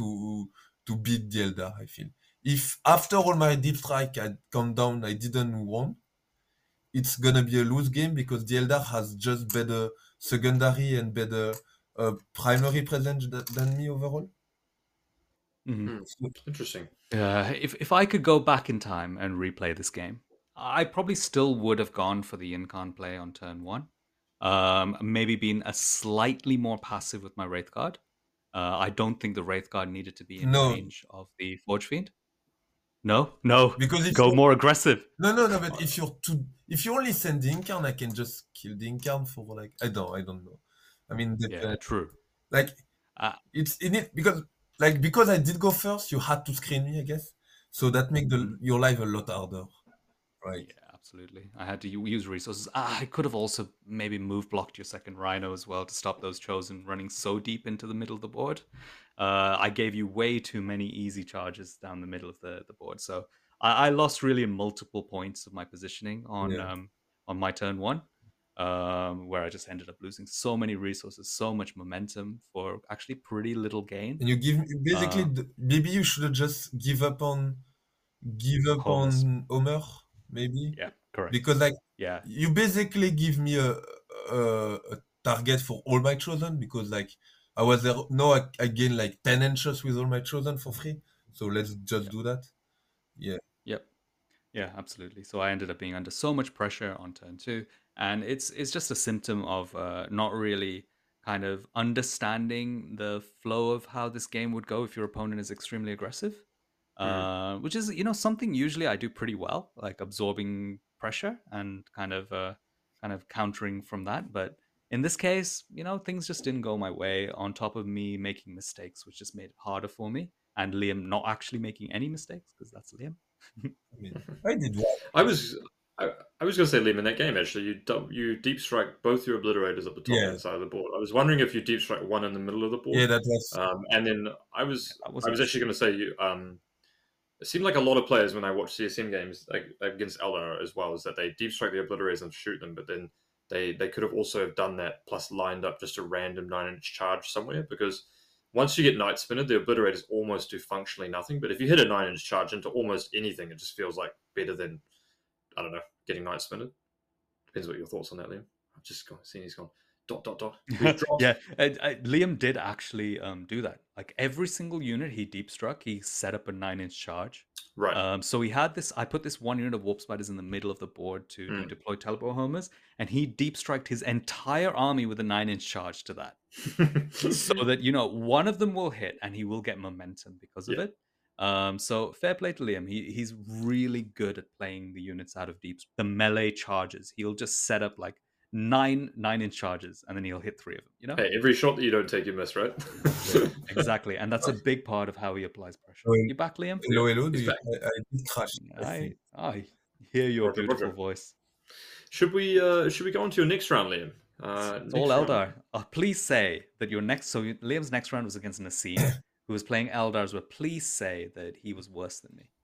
beat the Eldar, I feel. If after all my deep strike had come down, I didn't win, it's gonna be a lose game because the Eldar has just better secondary and better primary presence than me overall. Interesting. If I could go back in time and replay this game, I probably still would have gone for the Yin Khan play on turn 1. Maybe been a slightly more passive with my Wraith Guard. I don't think the Wraith Guard needed to be in range of the Forge Fiend. No, because if go more aggressive. No. But if you only send the Incarn, I can just kill the Incarn for like I don't know. I mean, true. Like it's in it because I did go first. You had to screen me, I guess. So that make your life a lot harder, right? Yeah, absolutely. I had to use resources. I could have also maybe move blocked your second Rhino as well to stop those chosen running so deep into the middle of the board. I gave you way too many easy charges down the middle of the board, so I lost really multiple points of my positioning Yeah. on my turn one, where I just ended up losing so many resources, so much momentum for actually pretty little gain. And you give basically Uh, maybe you should have just give up on Homers, Homer, maybe, yeah, correct. because like Yeah, you basically give me a target for all my chosen, because like I was there. No, I gained like 10 inches with all my chosen for free. So let's just yeah, do that. Yeah. yep. Yeah, absolutely. So I ended up being under so much pressure on turn two, and it's just a symptom of not really kind of understanding the flow of how this game would go if your opponent is extremely aggressive, Mm. which is something usually I do pretty well, like absorbing pressure and kind of countering from that. But in this case, things just didn't go my way. On top of me making mistakes, which just made it harder for me, and Liam not actually making any mistakes because that's Liam. I mean, I did well. I was I was going to say, Liam, in that game actually, you deep strike both your obliterators at the top Yeah. and side of the board. I was wondering if you deep strike one in the middle of the board. Yeah, that was. And then I was That was I was nice. actually going to say you. It seemed like a lot of players when I watch CSM games like against Eldar as well is that they deep strike the obliterators and shoot them, but then they could have also have done that plus lined up just a random 9-inch charge somewhere, because once you get Night Spinner, the obliterators almost do functionally nothing. But if you hit a 9-inch charge into almost anything, it just feels like better than, I don't know, getting Night Spinner. Depends what your thoughts on that, Liam. I've just seen he's gone dot dot dot. We've dropped. Yeah, Liam did actually do that. Like every single unit he deep struck, he set up a 9-inch charge. Right. So he had this. I put this one unit of warp spiders in the middle of the board to do Mm. deploy teleport homers, and he deep struck his entire army with a 9-inch charge to that, so that one of them will hit and he will get momentum because of Yeah. it. So fair play to Liam. He's really good at playing the units out of deep. The melee charges. He'll just set up like 9-inch charges, and then he'll hit 3 of them. Hey, every shot that you don't take, you miss, right? Exactly, and that's a big part of how he applies pressure. Well, You back, Liam? hello. He's back. I did crash. I think. I hear your Roger, beautiful Roger. voice. Should we go on to your next round, Liam? It's all Eldar. Please say that your next. So Liam's next round was against Nassim, who was playing Eldars. But please say that he was worse than me.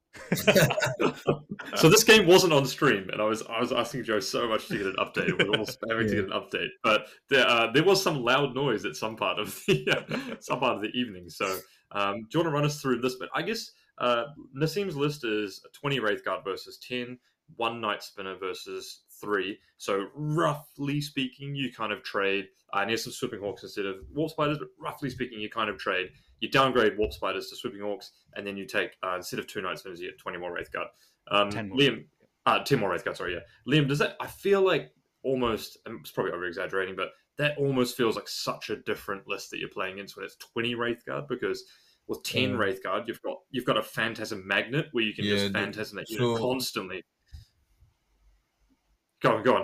So this game wasn't on stream, and I was asking Joe so much to get an update. We were all spamming to get an update, but there was some loud noise at some part of the evening. So do you want to run us through this bit? I guess Nassim's list is 20 Wraithguard versus 10, 1 Night Spinner versus 3. So roughly speaking, you kind of trade. And here's some Swooping Hawks instead of Warp Spiders, but roughly speaking, you kind of trade. You downgrade Warp Spiders to Swooping Hawks, and then you take, instead of 2 Night Spinners, you get 20 more Wraithguard. 10 more. Liam, 10 more Wraithguard, sorry, yeah. Liam, does that, I feel like almost, and it's probably over-exaggerating, but that almost feels like such a different list that you're playing against when it's 20 Wraithguard, because with 10 Wraithguard, you've got a Phantasm Magnet where you can just Phantasm that unit constantly. Go on.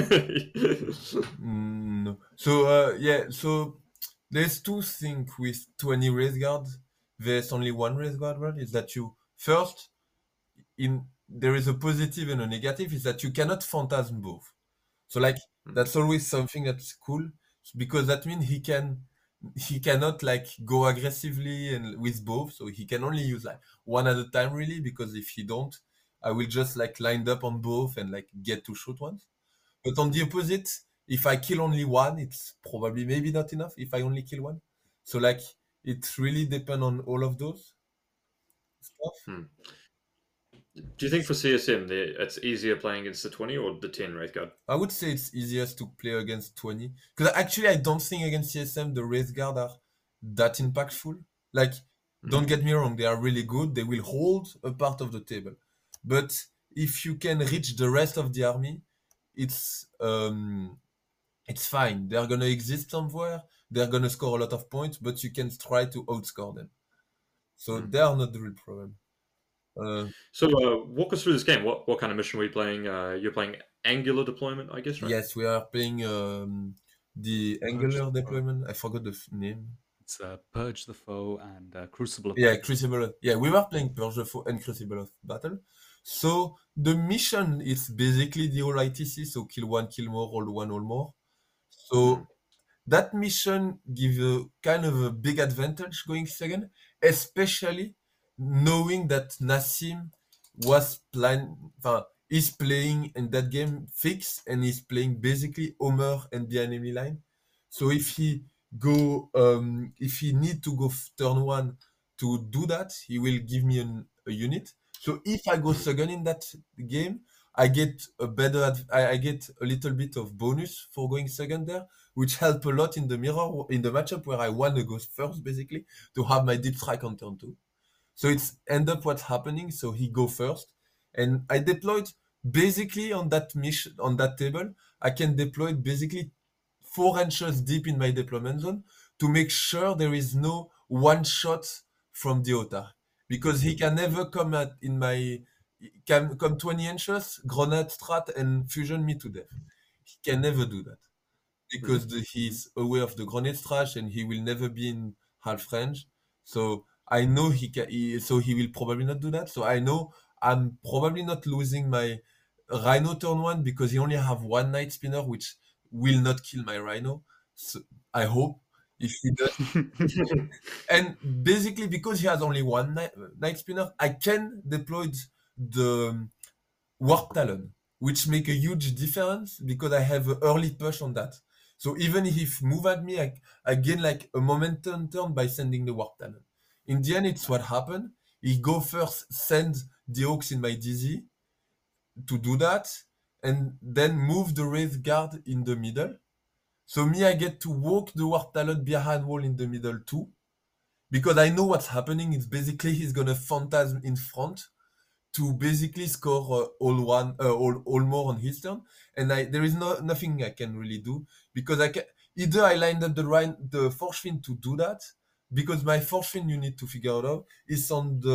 No. So so there's two things with 20 race guard. There's only one race guard, right? Is that you first there is a positive and a negative, is that you cannot phantasm both. So like that's always something that's cool, because that means he cannot like go aggressively and with both, so he can only use like one at a time really, because if he don't, I will just like lined up on both and like get to shoot once. But on the opposite, if I kill only one, it's probably maybe not enough if I only kill one. So like it really depends on all of those stuff. Do you think for CSM it's easier playing against the 20 or the 10 Wraithguard? I would say it's easiest to play against 20. Because actually I don't think against CSM the Wraith Guard are that impactful. Like, don't get me wrong, they are really good. They will hold a part of the table. But if you can reach the rest of the army, it's fine. They're gonna exist somewhere. They're gonna score a lot of points, but you can try to outscore them. So they are not the real problem. So walk us through this game. What kind of mission were you playing? You're playing Angular Deployment, I guess, right? Yes, we are playing the Angular Deployment. I forgot the name. It's Purge the Foe and Crucible of Yeah, Battle. Crucible. Yeah, we were playing Purge the Foe and Crucible of Battle. So the mission is basically the whole ITC, so kill one, kill more, hold one, hold more. So that mission gives a kind of a big advantage going second, especially knowing that Nassim is playing in that game fix and is playing basically Homer and the enemy line. So if he need to go turn one to do that, he will give me a unit. So if I go second in that game, I get I get a little bit of bonus for going second there, which help a lot in the matchup where I want to go first, basically, to have my deep strike on turn two. So it's end up what's happening. So he go first, and I deployed basically on that mission on that table. I can deploy basically 4 inches deep in my deployment zone to make sure there is no one shot from the Otar, because he can never come at in my can come 20 inches, grenade strat and fusion me to death. He can never do that because he's aware of the grenade strat and he will never be in half range. So I know so he will probably not do that. So I know I'm probably not losing my Rhino turn one because he only have one Night Spinner, which will not kill my Rhino. So I hope if he does. And basically, because he has only one Night Spinner, I can deploy the Warp Talon, which make a huge difference because I have an early push on that. So even if he move at me, I gain like a momentum turn by sending the Warp Talon. In the end, it's what happened. He go first, send the Hawks in my DZ to do that, and then move the Wraith Guard in the middle. So me, I get to walk the Warp Talon behind wall in the middle too, because I know what's happening. It's basically he's gonna Phantasm in front to basically score all more on his turn, and there is nothing I can really do because either I lined up the Force Fiend to do that, because my Force Fiend, you need to figure it out, is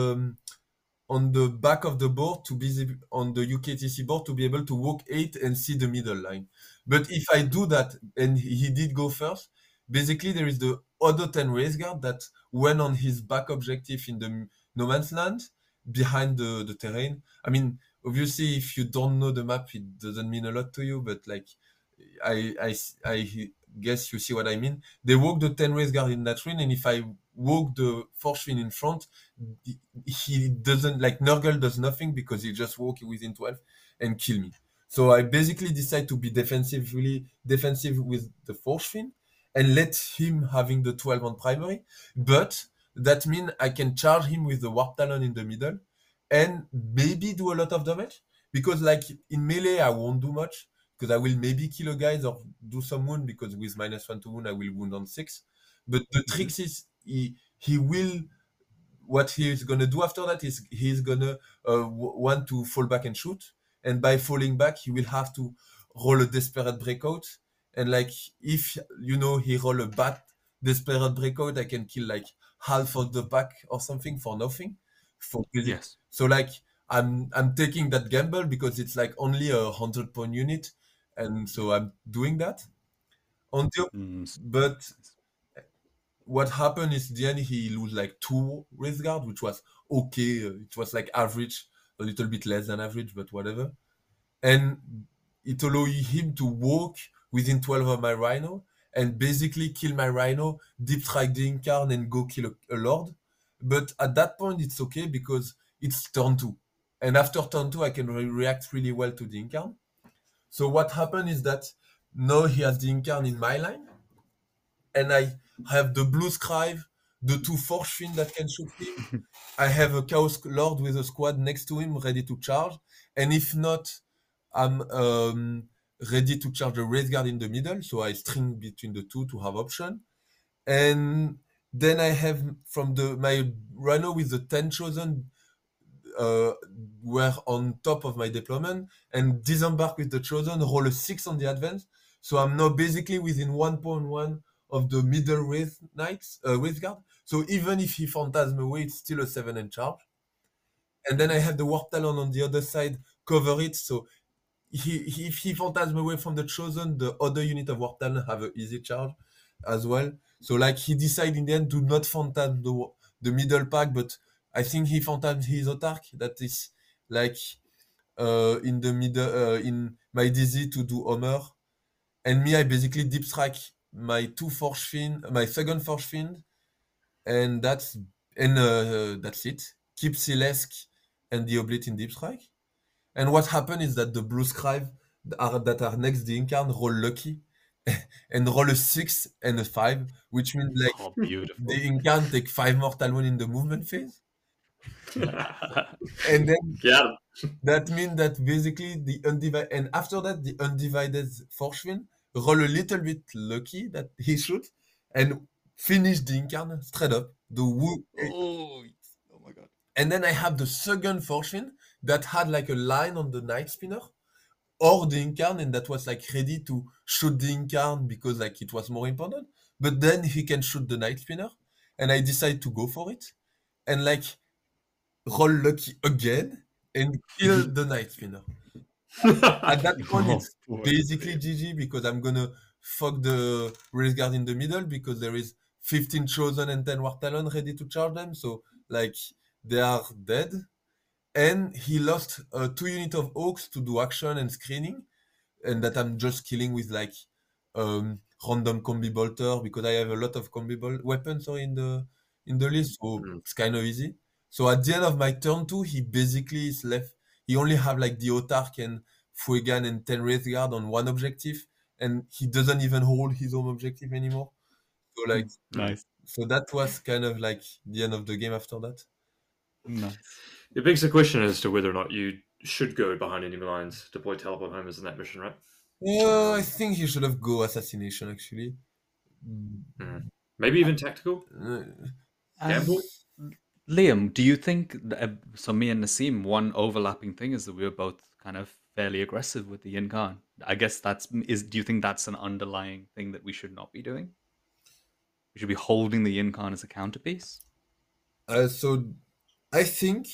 on the back of the board to be on the UKTC board to be able to walk 8 and see the middle line. But if I do that and he did go first, basically there is the other 10 race guard that went on his back objective in the no man's land behind the terrain. I mean, obviously, if you don't know the map, it doesn't mean a lot to you, but like, I guess you see what I mean. They walk the 10 race guard in that ring, and if I walk the Force Fiend in front, he doesn't, like, Nurgle does nothing because he just walk within 12 and kill me. So I basically decide to be really defensive with the Force Fiend and let him having the 12 on primary. But that means I can charge him with the Warp Talon in the middle and maybe do a lot of damage. Because like in melee, I won't do much because I will maybe kill a guy or do some wound, because with -1 to wound, I will wound on 6. But the trick is he will, what he's gonna do after that is he's gonna want to fall back and shoot. And by falling back, he will have to roll a Desperate Breakout. And like, if, he roll a bad Desperate Breakout, I can kill like half of the pack or something for nothing. Yes. So like, I'm taking that gamble because it's like only a 100-point unit. And so I'm doing that. But what happened is then he lose like 2 Wraith Guard, which was okay. It was like average, a little bit less than average, but whatever. And it allowed him to walk within 12 of my Rhino and basically kill my Rhino, deep strike the Incarn, and go kill a Lord. But at that point, it's okay because it's turn 2. And after turn 2, I can react really well to the Incarn. So what happened is that now he has the Incarn in my line, and I have the Blue Scribe, the 2 Force Fiend that can shoot him. I have a Chaos Lord with a squad next to him ready to charge. And if not, I'm ready to charge the Wraith Guard in the middle. So I string between the two to have option. And then I have from my Rhino with the 10 Chosen were on top of my deployment, and disembark with the Chosen, roll a 6 on the advance. So I'm now basically within 1.1 of the middle Wraith Guard. So even if he Phantasm away, it's still a 7 and charge. And then I have the Warp Talon on the other side, cover it. So if he Phantasm away from the Chosen, the other unit of Warp Talon have an easy charge. as well. So like he decided in the end to not phantom the middle pack, but I think he phantomed his Autark. That is like in the middle in my DZ to do Homer, and me I basically deep strike my my second Forge Fiend, and that's it. Keep Silesk and the Oblate in deep strike. And what happened is that the Blue Scribe that are next the Incarn roll lucky and roll a 6 and a 5, which means like Oh, beautiful. the Incarn take 5 Mortal Wound in the movement phase. And then Yeah. that means that basically the undivided, and after that the undivided Forge Fiend roll a little bit lucky that he should and finish the Incarn straight up. Oh my god. And then I have the second Forge Fiend that had like a line on the Night Spinner or the Incarn, and that was like ready to shoot the Incarn because like it was more important. But then he can shoot the Night Spinner, and I decided to go for it and like roll lucky again and kill the Night Spinner. At that point, it's basically GG because I'm gonna fuck the Race Guard in the middle because there is 15 Chosen and 10 War Talon ready to charge them. So like they are dead. And he lost 2 units of Oaks to do action and screening, and that I'm just killing with like random combi bolter because I have a lot of combi weapons in the list, so it's kind of easy. So at the end of my turn 2, he basically is left. He only have like the Autark and Fuegan and 10 Wraith Guard on one objective, and he doesn't even hold his own objective anymore. So like Nice. So that was kind of like the end of the game after that. Nice. It begs the question as to whether or not you should go behind enemy lines, deploy teleport homers in that mission, right? I think he should have go assassination actually. Maybe even tactical. Gamble. Liam, do you think so? Me and Nassim, one overlapping thing is that we were both kind of fairly aggressive with the Incarn. I guess do you think that's an underlying thing that we should not be doing? We should be holding the Incarn as a counterpiece. So I think,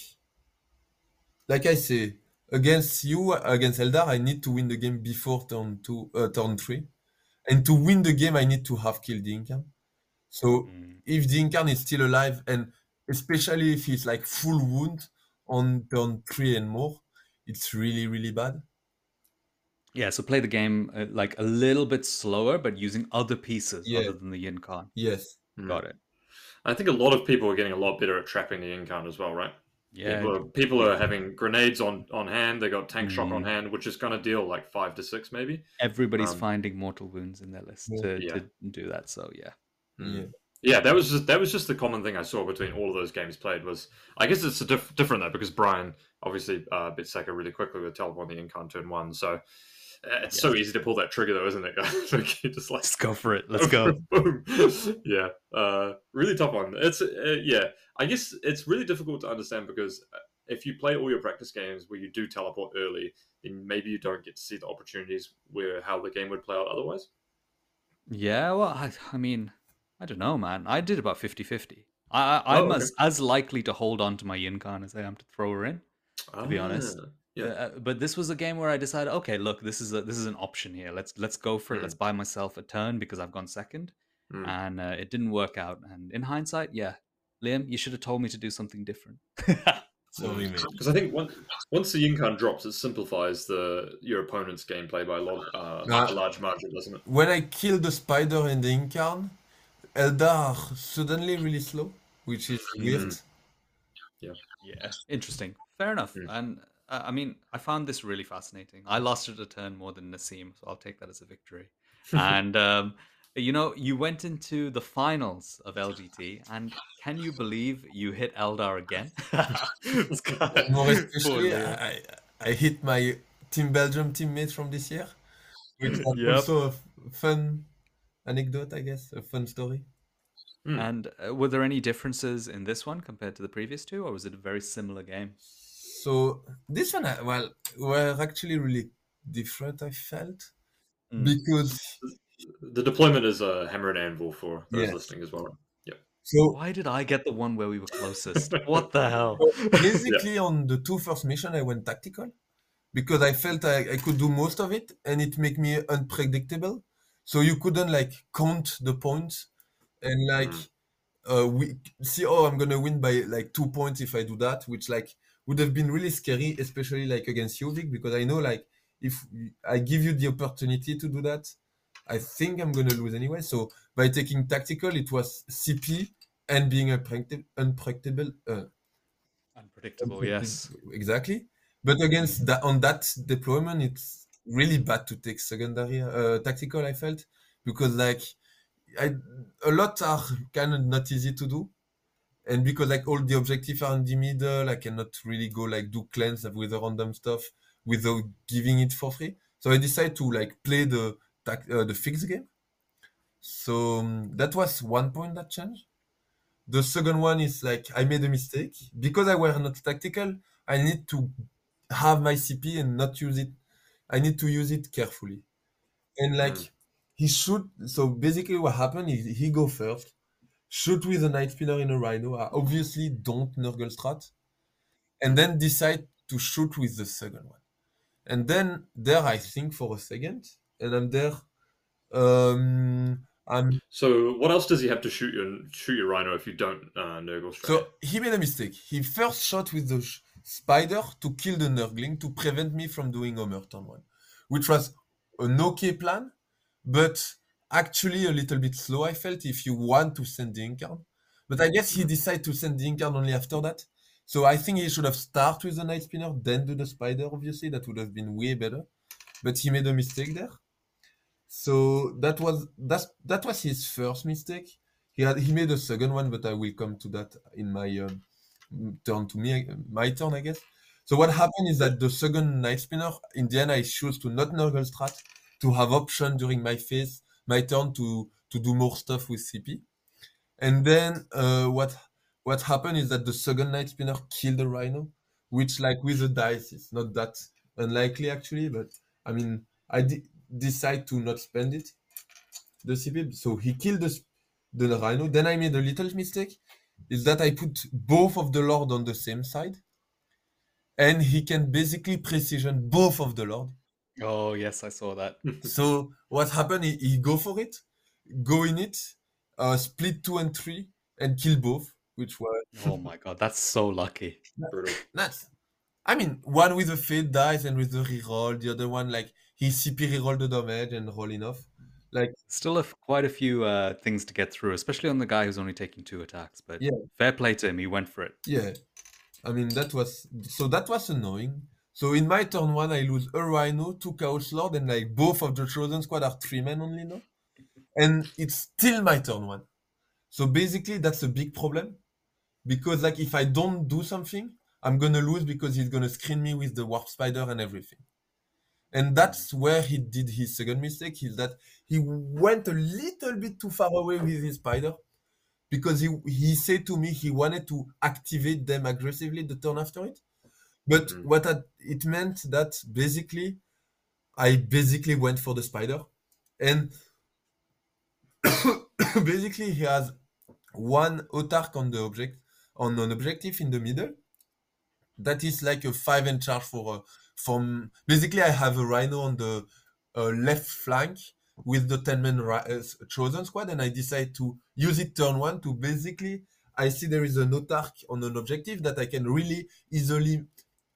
like I say, against Eldar, I need to win the game before turn 3. And to win the game, I need to have killed the Incarn. So if the Incarn is still alive, and especially if he's like full wound on turn 3 and more, it's really, really bad. Yeah, so play the game like a little bit slower, but using other pieces other than the Incarn. Yes. Got it. I think a lot of people are getting a lot better at trapping the Incarn as well, right? Yeah. People are having grenades on hand. They got tank shock on hand, which is going to deal like 5 to 6 maybe. Everybody's finding mortal wounds in their list to do that. So yeah, that was just the common thing I saw between all of those games played. Was I guess it's different though because Brian obviously bit Saka really quickly with teleport the Incarn turn 1, so. It's so easy to pull that trigger, though, isn't it, guys? Like, you just like, let's go for it. Let's go. Boom. Yeah. Really tough one. It's I guess it's really difficult to understand because if you play all your practice games where you do teleport early, then maybe you don't get to see the opportunities where how the game would play out otherwise. Yeah. Well, I mean, I don't know, man. I did about 50-50. I'm as likely to hold on to my Incarn as I am to throw her in. To be honest. Yeah. But this was a game where I decided, okay, look, this is an option here. Let's go for it. Let's buy myself a turn because I've gone second, and it didn't work out. And in hindsight, yeah, Liam, you should have told me to do something different. Sorry, mate. Because I think once the Incarn drops, it simplifies your opponent's gameplay by a large margin, doesn't it? When I kill the spider and the Incarn, Eldar are suddenly really slow, which is weird. Yeah, interesting. Fair enough. And I mean, I found this really fascinating. I lost it a turn more than Nassim, so I'll take that as a victory. And you went into the finals of LGT, and can you believe you hit Eldar again? More especially, I hit my Team Belgium teammates from this year, which was also a fun anecdote, I guess, a fun story. And were there any differences in this one compared to the previous two, or was it a very similar game? So this one, were actually really different, I felt, because the deployment is a hammer and anvil for those listening as well. Yeah. So why did I get the one where we were closest? What the hell? Basically, on the 2 first mission, I went tactical because I felt I could do most of it, and it made me unpredictable. So you couldn't like count the points and like we see, oh, I'm gonna win by like 2 points if I do that, which like would have been really scary, especially like against Jovic, because I know like if I give you the opportunity to do that, I think I'm gonna lose anyway. So by taking tactical, it was CP and being unpredictable, Unpredictable, yes. exactly. But against that on that deployment, it's really bad to take secondary tactical. I felt because like I a lot are kind of not easy to do, and because like all the objectives are in the middle, I cannot really go like do cleanse with the random stuff without giving it for free. So I decided to like play the fixed game. So that was one point that changed. The second one is like I made a mistake because I were not tactical. I need to have my CP and not use it. I need to use it carefully. And like he shoot. So basically, what happened is he go first, shoot with a night spinner in a rhino. I obviously don't Nurgle strat, and then decide to shoot with the second one. And then there I think for a second, and I'm there. I'm So what else does he have to shoot your rhino if you don't Nurgle straight? So he made a mistake. He first shot with the spider to kill the Nurgling to prevent me from doing Homer turn one, which was an okay plan, but actually a little bit slow. I felt if you want to send the Incarn, but I guess he decided to send the Incarn only after that. So I think he should have started with the Night Spinner, then do the spider. Obviously, that would have been way better. But he made a mistake there. So that was his first mistake. He made a second one, but I will come to that in my my turn, I guess. So what happened is that the second Night Spinner, in the end, I chose to not Nurgle strat, to have option during my turn to do more stuff with CP. And then what happened is that the second Night Spinner killed the Rhino, which like with the dice is not that unlikely actually, but I mean I decide to not spend it, the CP. So he killed the Rhino. Then I made a little mistake, is that I put both of the Lord on the same side, and he can basically precision both of the Lord. Oh, yes, I saw that. So what happened? He go for it, go in it, split 2 and 3, and kill both, which were Oh my god, that's so lucky. Brutal. nuts. I mean, one with the fate dice and with the reroll, the other one like he CP reroll the damage and roll enough. Like Still quite a few things to get through, especially on the guy who's only taking 2 attacks. But Yeah. fair play to him, he went for it. yeah, I mean that was annoying. So in my turn one, I lose a Rhino, 2 Chaos Lord, and like both of the Chosen Squad are 3 men only now, and it's still my turn one. So basically, that's a big problem because like if I don't do something, I'm gonna lose because he's gonna screen me with the Warp Spider and everything. And that's where he did his second mistake, is that he went a little bit too far away with his spider, because he said to me he wanted to activate them aggressively the turn after it. But it meant that basically I basically went for the spider, and basically he has one autark on an objective in the middle. That is like a 5 and charge from basically I have a Rhino on the left flank with the 10-man Chosen Squad, and I decide to use it turn one to basically I see there is an autark on an objective that I can really easily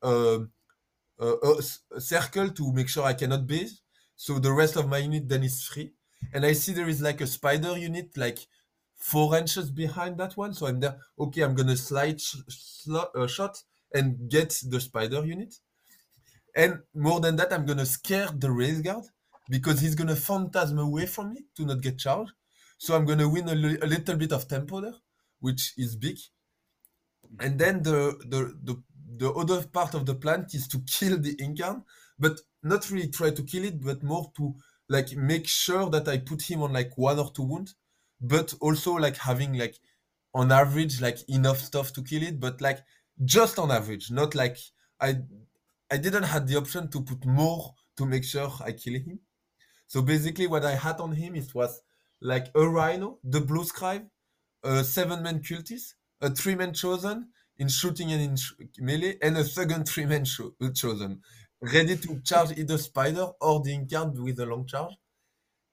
circle to make sure I cannot base. So the rest of my unit then is free. And I see there is like a spider unit like 4 inches behind that one. So I'm there, okay, I'm gonna slide shot and get the spider unit. And more than that, I'm gonna scare the race guard because he's gonna phantasm away from me to not get charged. So I'm gonna win a little bit of tempo there, which is big. And then the other part of the plan is to kill the Incarn, but not really try to kill it, but more to like make sure that I put him on like 1 or 2 wounds, but also like having like on average like enough stuff to kill it, but like just on average, not like I didn't have the option to put more to make sure I kill him. So basically what I had on him, it was like a Rhino, the Blue Scribe, a 7-man Cultist, a 3-man Chosen in shooting and in melee, and a second 3-man Chosen, ready to charge either Spider or the Incarn with a long charge.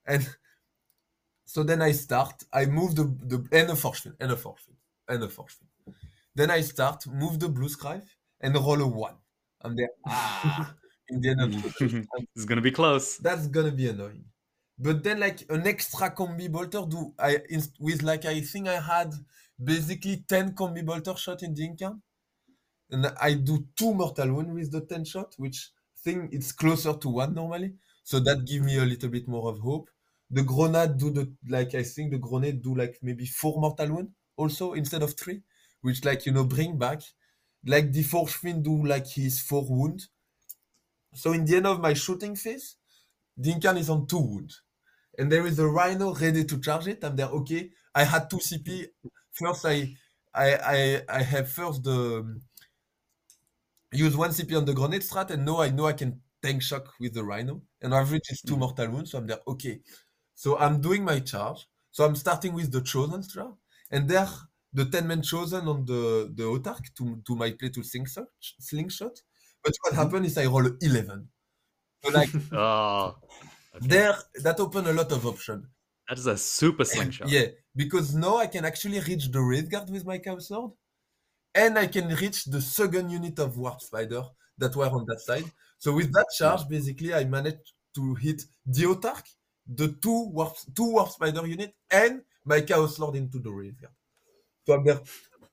And so then I move the and a force field, and a force field, and a force field. Then I start, move the blue scribe, and roll a 1. I'm there, in the end of the It's gonna be close. that's gonna be annoying. But then like an extra combi bolter with like I think I had basically 10 combi bolter shot in the income. And I do 2 mortal wound with the 10 shot, which thing it's closer to 1 normally. So that give me a little bit more of hope. The grenade I think the grenade do like maybe 4 mortal wound also instead of 3, which like bring back. Like the force fiend do like his 4 wound. So in the end of my shooting phase, the Incarn is on 2 wound. And there is a Rhino ready to charge it. I'm there, okay. I had 2 CP. First I have first the use 1 CP on the grenade strat, and now I know I can tank shock with the Rhino. And average is 2 mortal wounds, so I'm there, okay. So I'm doing my charge. So I'm starting with the Chosen strat. And there, the 10-man Chosen on the Autark to my play to slingshot. But what happened is I roll 11. So like, Oh, there, that opened a lot of options. that is a super slingshot. Yeah, because now I can actually reach the Wraithguard with my Chaos Sword. And I can reach the second unit of Warp Spider that were on that side. So with that charge, basically, I managed to hit the Autark, the two Warp Spider unit, and my Chaos Lord into the Wraithguard. So I'm there.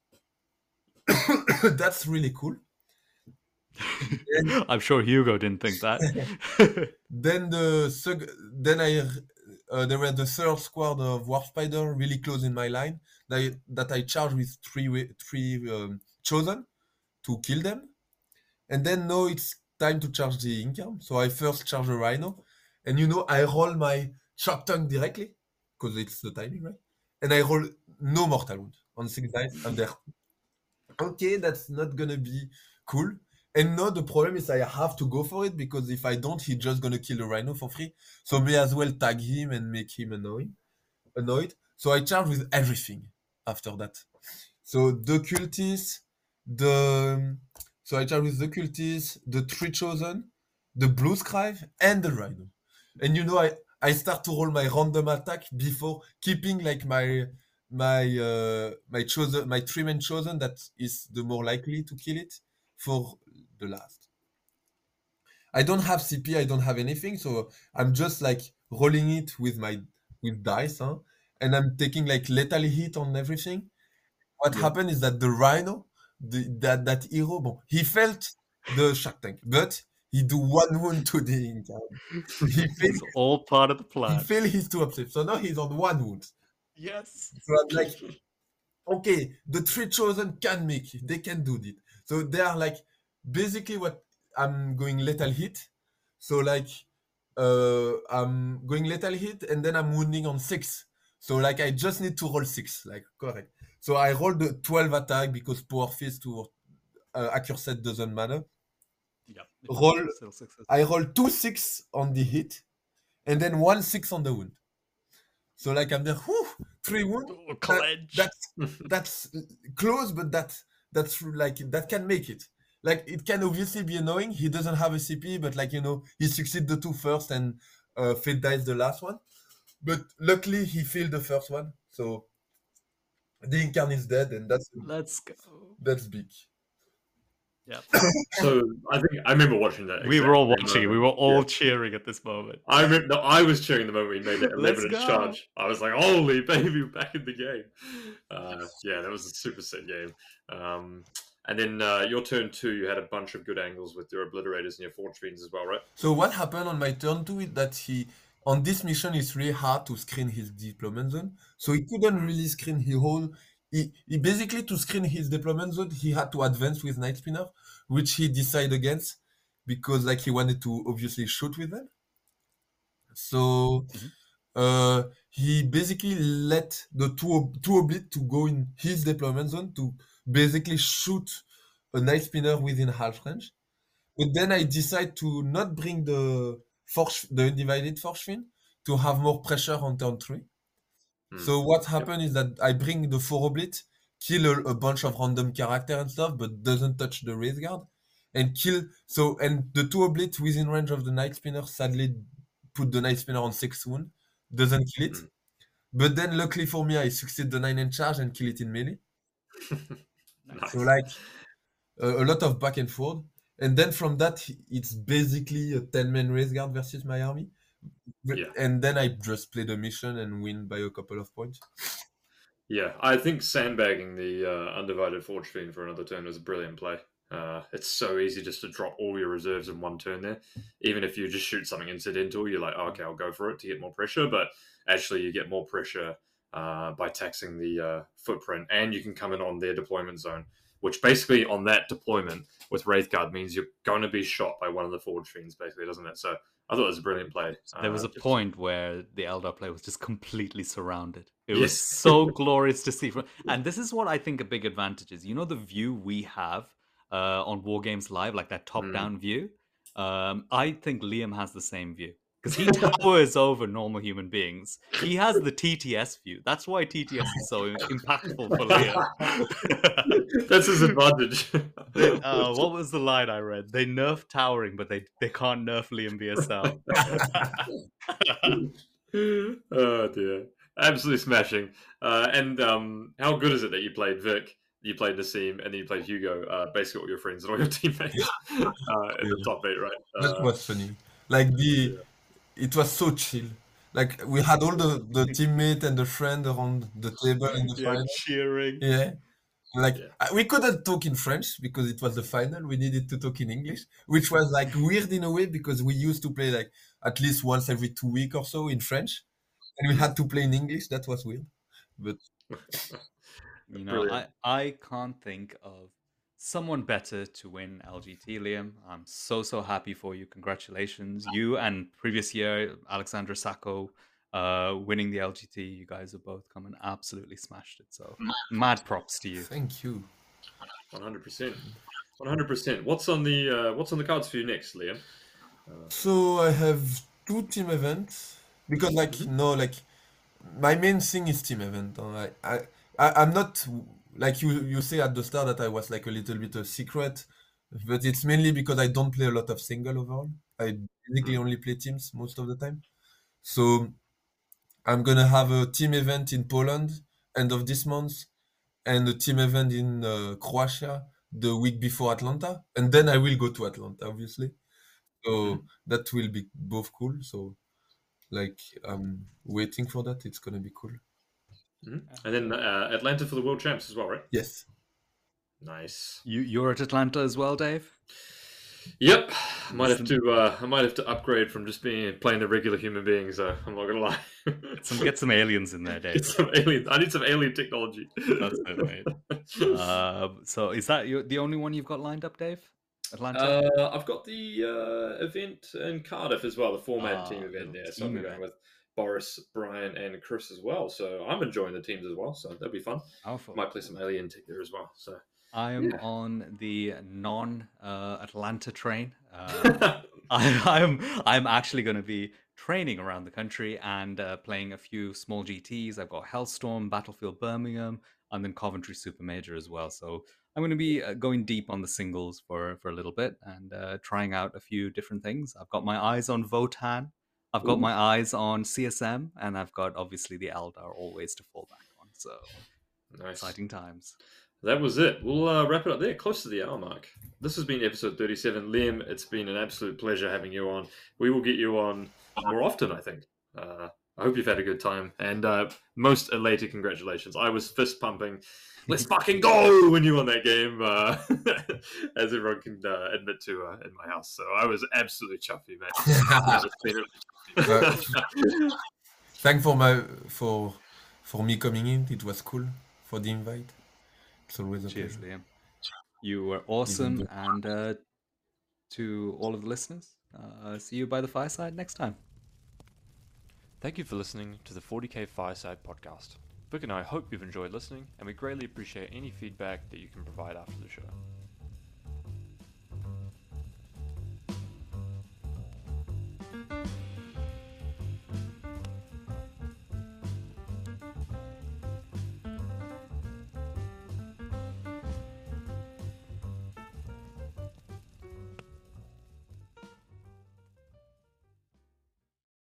That's really cool. I'm sure Hugo didn't think that. Then there were the third squad of Warp Spider really close in my line that I charged with three Chosen to kill them. And then now it's time to charge the Incarn. So I first charge the Rhino. And I roll my Shock Tongue directly, because it's the timing, right? And I roll no mortal wound on 6 dice. I'm there. Okay, that's not gonna be cool. And now the problem is I have to go for it, because if I don't, he's just gonna kill the Rhino for free. So may as well tag him and make him annoyed. So I charge with everything after that. So the cultists, so I charge with the cultists, the 3 Chosen, the Blue Scribe, and the Rhino. And I start to roll my random attack before keeping like my 3-man Chosen that is the more likely to kill it for the last. I don't have CP, I don't have anything, so I'm just like rolling it with dice, and I'm taking like lethal hit on everything. What happened is that the Rhino, that hero, he felt the Shark Tank, but he do 1 wound to the Incarn. It's all part of the He plan. failed his 2 upset, so now he's on 1 wound. Yes. So I'm like, okay, the 3 Chosen can make it. They can do it. So they are like, basically what I'm going lethal hit. So like, I'm going lethal hit and then I'm wounding on 6. So like, I just need to roll 6, like, correct. So I roll the 12 attack because Power Fist or Accuracy doesn't matter. Yep. I roll 2 6 on the hit and then 1 6 on the wound. So like I'm there, 3 wound. That's close, but that's like that can make it. Like it can obviously be annoying. He doesn't have a CP, but like he succeeded the 2 first and Fate dies the last one. But luckily he failed the first one, so the Incarn is dead, and let's go. That's big. Yeah. So I remember watching that. We were all watching. We were all cheering at this moment. I was cheering the moment we made that 11-inch charge. I was like, "Holy baby, back in the game!" Yeah, that was a super sick game. And then your turn 2, you had a bunch of good angles with your Obliterators and your Forge Fiends as well, right? So what happened on my turn 2 is that on this mission, it's really hard to screen his deployment zone. So he couldn't really screen his whole. He basically, to screen his deployment zone, he had to advance with Night Spinner, which he decided against because like he wanted to obviously shoot with them. So he basically let the two Oblit to go in his deployment zone to basically shoot a Night Spinner within half range. But then I decide to not bring the Undivided Force Fiend to have more pressure on turn 3. So what happened is that I bring the 4 Oblit, kill a bunch of random character and stuff, but doesn't touch the Wraithguard, and kill. And the 2 Oblit within range of the Night Spinner sadly put the Night Spinner on 6 wound. doesn't kill it. Mm. But then luckily for me, I succeed the 9-end charge and kill it in melee. Nice. So like a lot of back and forth. And then from that, it's basically a 10-man race guard versus my army. Yeah. And then I just play the mission and win by a couple of points. Yeah, I think sandbagging the undivided Forge Fiend for another turn was a brilliant play. It's so easy just to drop all your reserves in one turn there. Even if you just shoot something incidental, you're like, oh, okay, I'll go for it to get more pressure. But actually, you get more pressure by taxing the footprint, and you can come in on their deployment zone, which basically on that deployment with Wraithguard means you're going to be shot by one of the Forge Fiends, basically, doesn't it? So I thought it was a brilliant play. There was a Just- point where the Eldar player was just completely surrounded. It was Yes. so glorious to see. And this is what I think a big advantage is. You know the view we have on War Games Live, like that top-down view? I think Liam has the same view. Because he towers over normal human beings. He has the TTS view. That's why TTS is so impactful for Liam. That's his advantage. What was the line I read? They nerf towering, but they can't nerf Liam BSL. Oh dear, absolutely smashing. And how good is it that you played Vic, you played Nassim, and then you played Hugo? Basically, all your friends and all your teammates in the top 8, right? That was funny. Like it was so chill. Like we had all the teammate and the friend around the table in the final. cheering. Yeah. Like Yeah. we couldn't talk in French because it was the final. We needed to talk in English, which was like weird in a way because we used to play like at least once every 2 weeks or so in French, and we had to play in English. That was weird. But You know, Brilliant. I can't think of someone better to win LGT, Liam. I'm so happy for you. Congratulations. You and previous year, Alexandra Sacco winning the LGT. You guys have both come and absolutely smashed it. So mad props to you. thank you. 100%. 100%. What's on the cards for you next, Liam? So I have 2 team events because like no like my main thing is team event. I'm not like you say at the start that I was like a little bit a secret, but it's mainly because I don't play a lot of single overall. I basically only play teams most of the time. So I'm gonna have a team event in Poland end of this month and a team event in Croatia the week before Atlanta, and then I will go to Atlanta obviously. So that will be both cool. So like I'm waiting for that. It's gonna be cool. And then Atlanta for the World Champs as well, right? Yes. Nice. You're at Atlanta as well, Dave? Yep. I might have to upgrade from just playing the regular human beings. I'm not gonna lie. Get some aliens in there, Dave. Get some alien. I need some alien technology. That's it, mate. So is that the only one you've got lined up, Dave? Atlanta? I've got the event in Cardiff as well, the 4-man team event there. So I'll be team going event. with Boris, Brian, and Chris as well. So I'm enjoying the teams as well. So that'll be fun. Powerful. Might play some alien tech there as well. So I am on the non-Atlanta train. I'm actually going to be training around the country and playing a few small GTs. I've got Hellstorm, Battlefield Birmingham, and then Coventry Super Major as well. So I'm going to be going deep on the singles for a little bit and trying out a few different things. I've got my eyes on Votan. I've got my eyes on CSM, and I've got obviously the Eldar always to fall back on. So nice. exciting times. That was it. We'll wrap it up there, close to the hour mark. This has been episode 37. Liam, it's been an absolute pleasure having you on. We will get you on more often, I think. I hope you've had a good time. And most elated congratulations. I was fist pumping. Let's fucking go when you won that game, as everyone can admit to in my house. So I was absolutely chuffy, man. Thanks for me coming in. It was cool for the invite. It's always a Cheers, pleasure. Liam. You were awesome, and to all of the listeners, see you by the fireside next time. Thank you for listening to the 40k Fireside podcast. Vic and I hope you've enjoyed listening, and we greatly appreciate any feedback that you can provide after the show.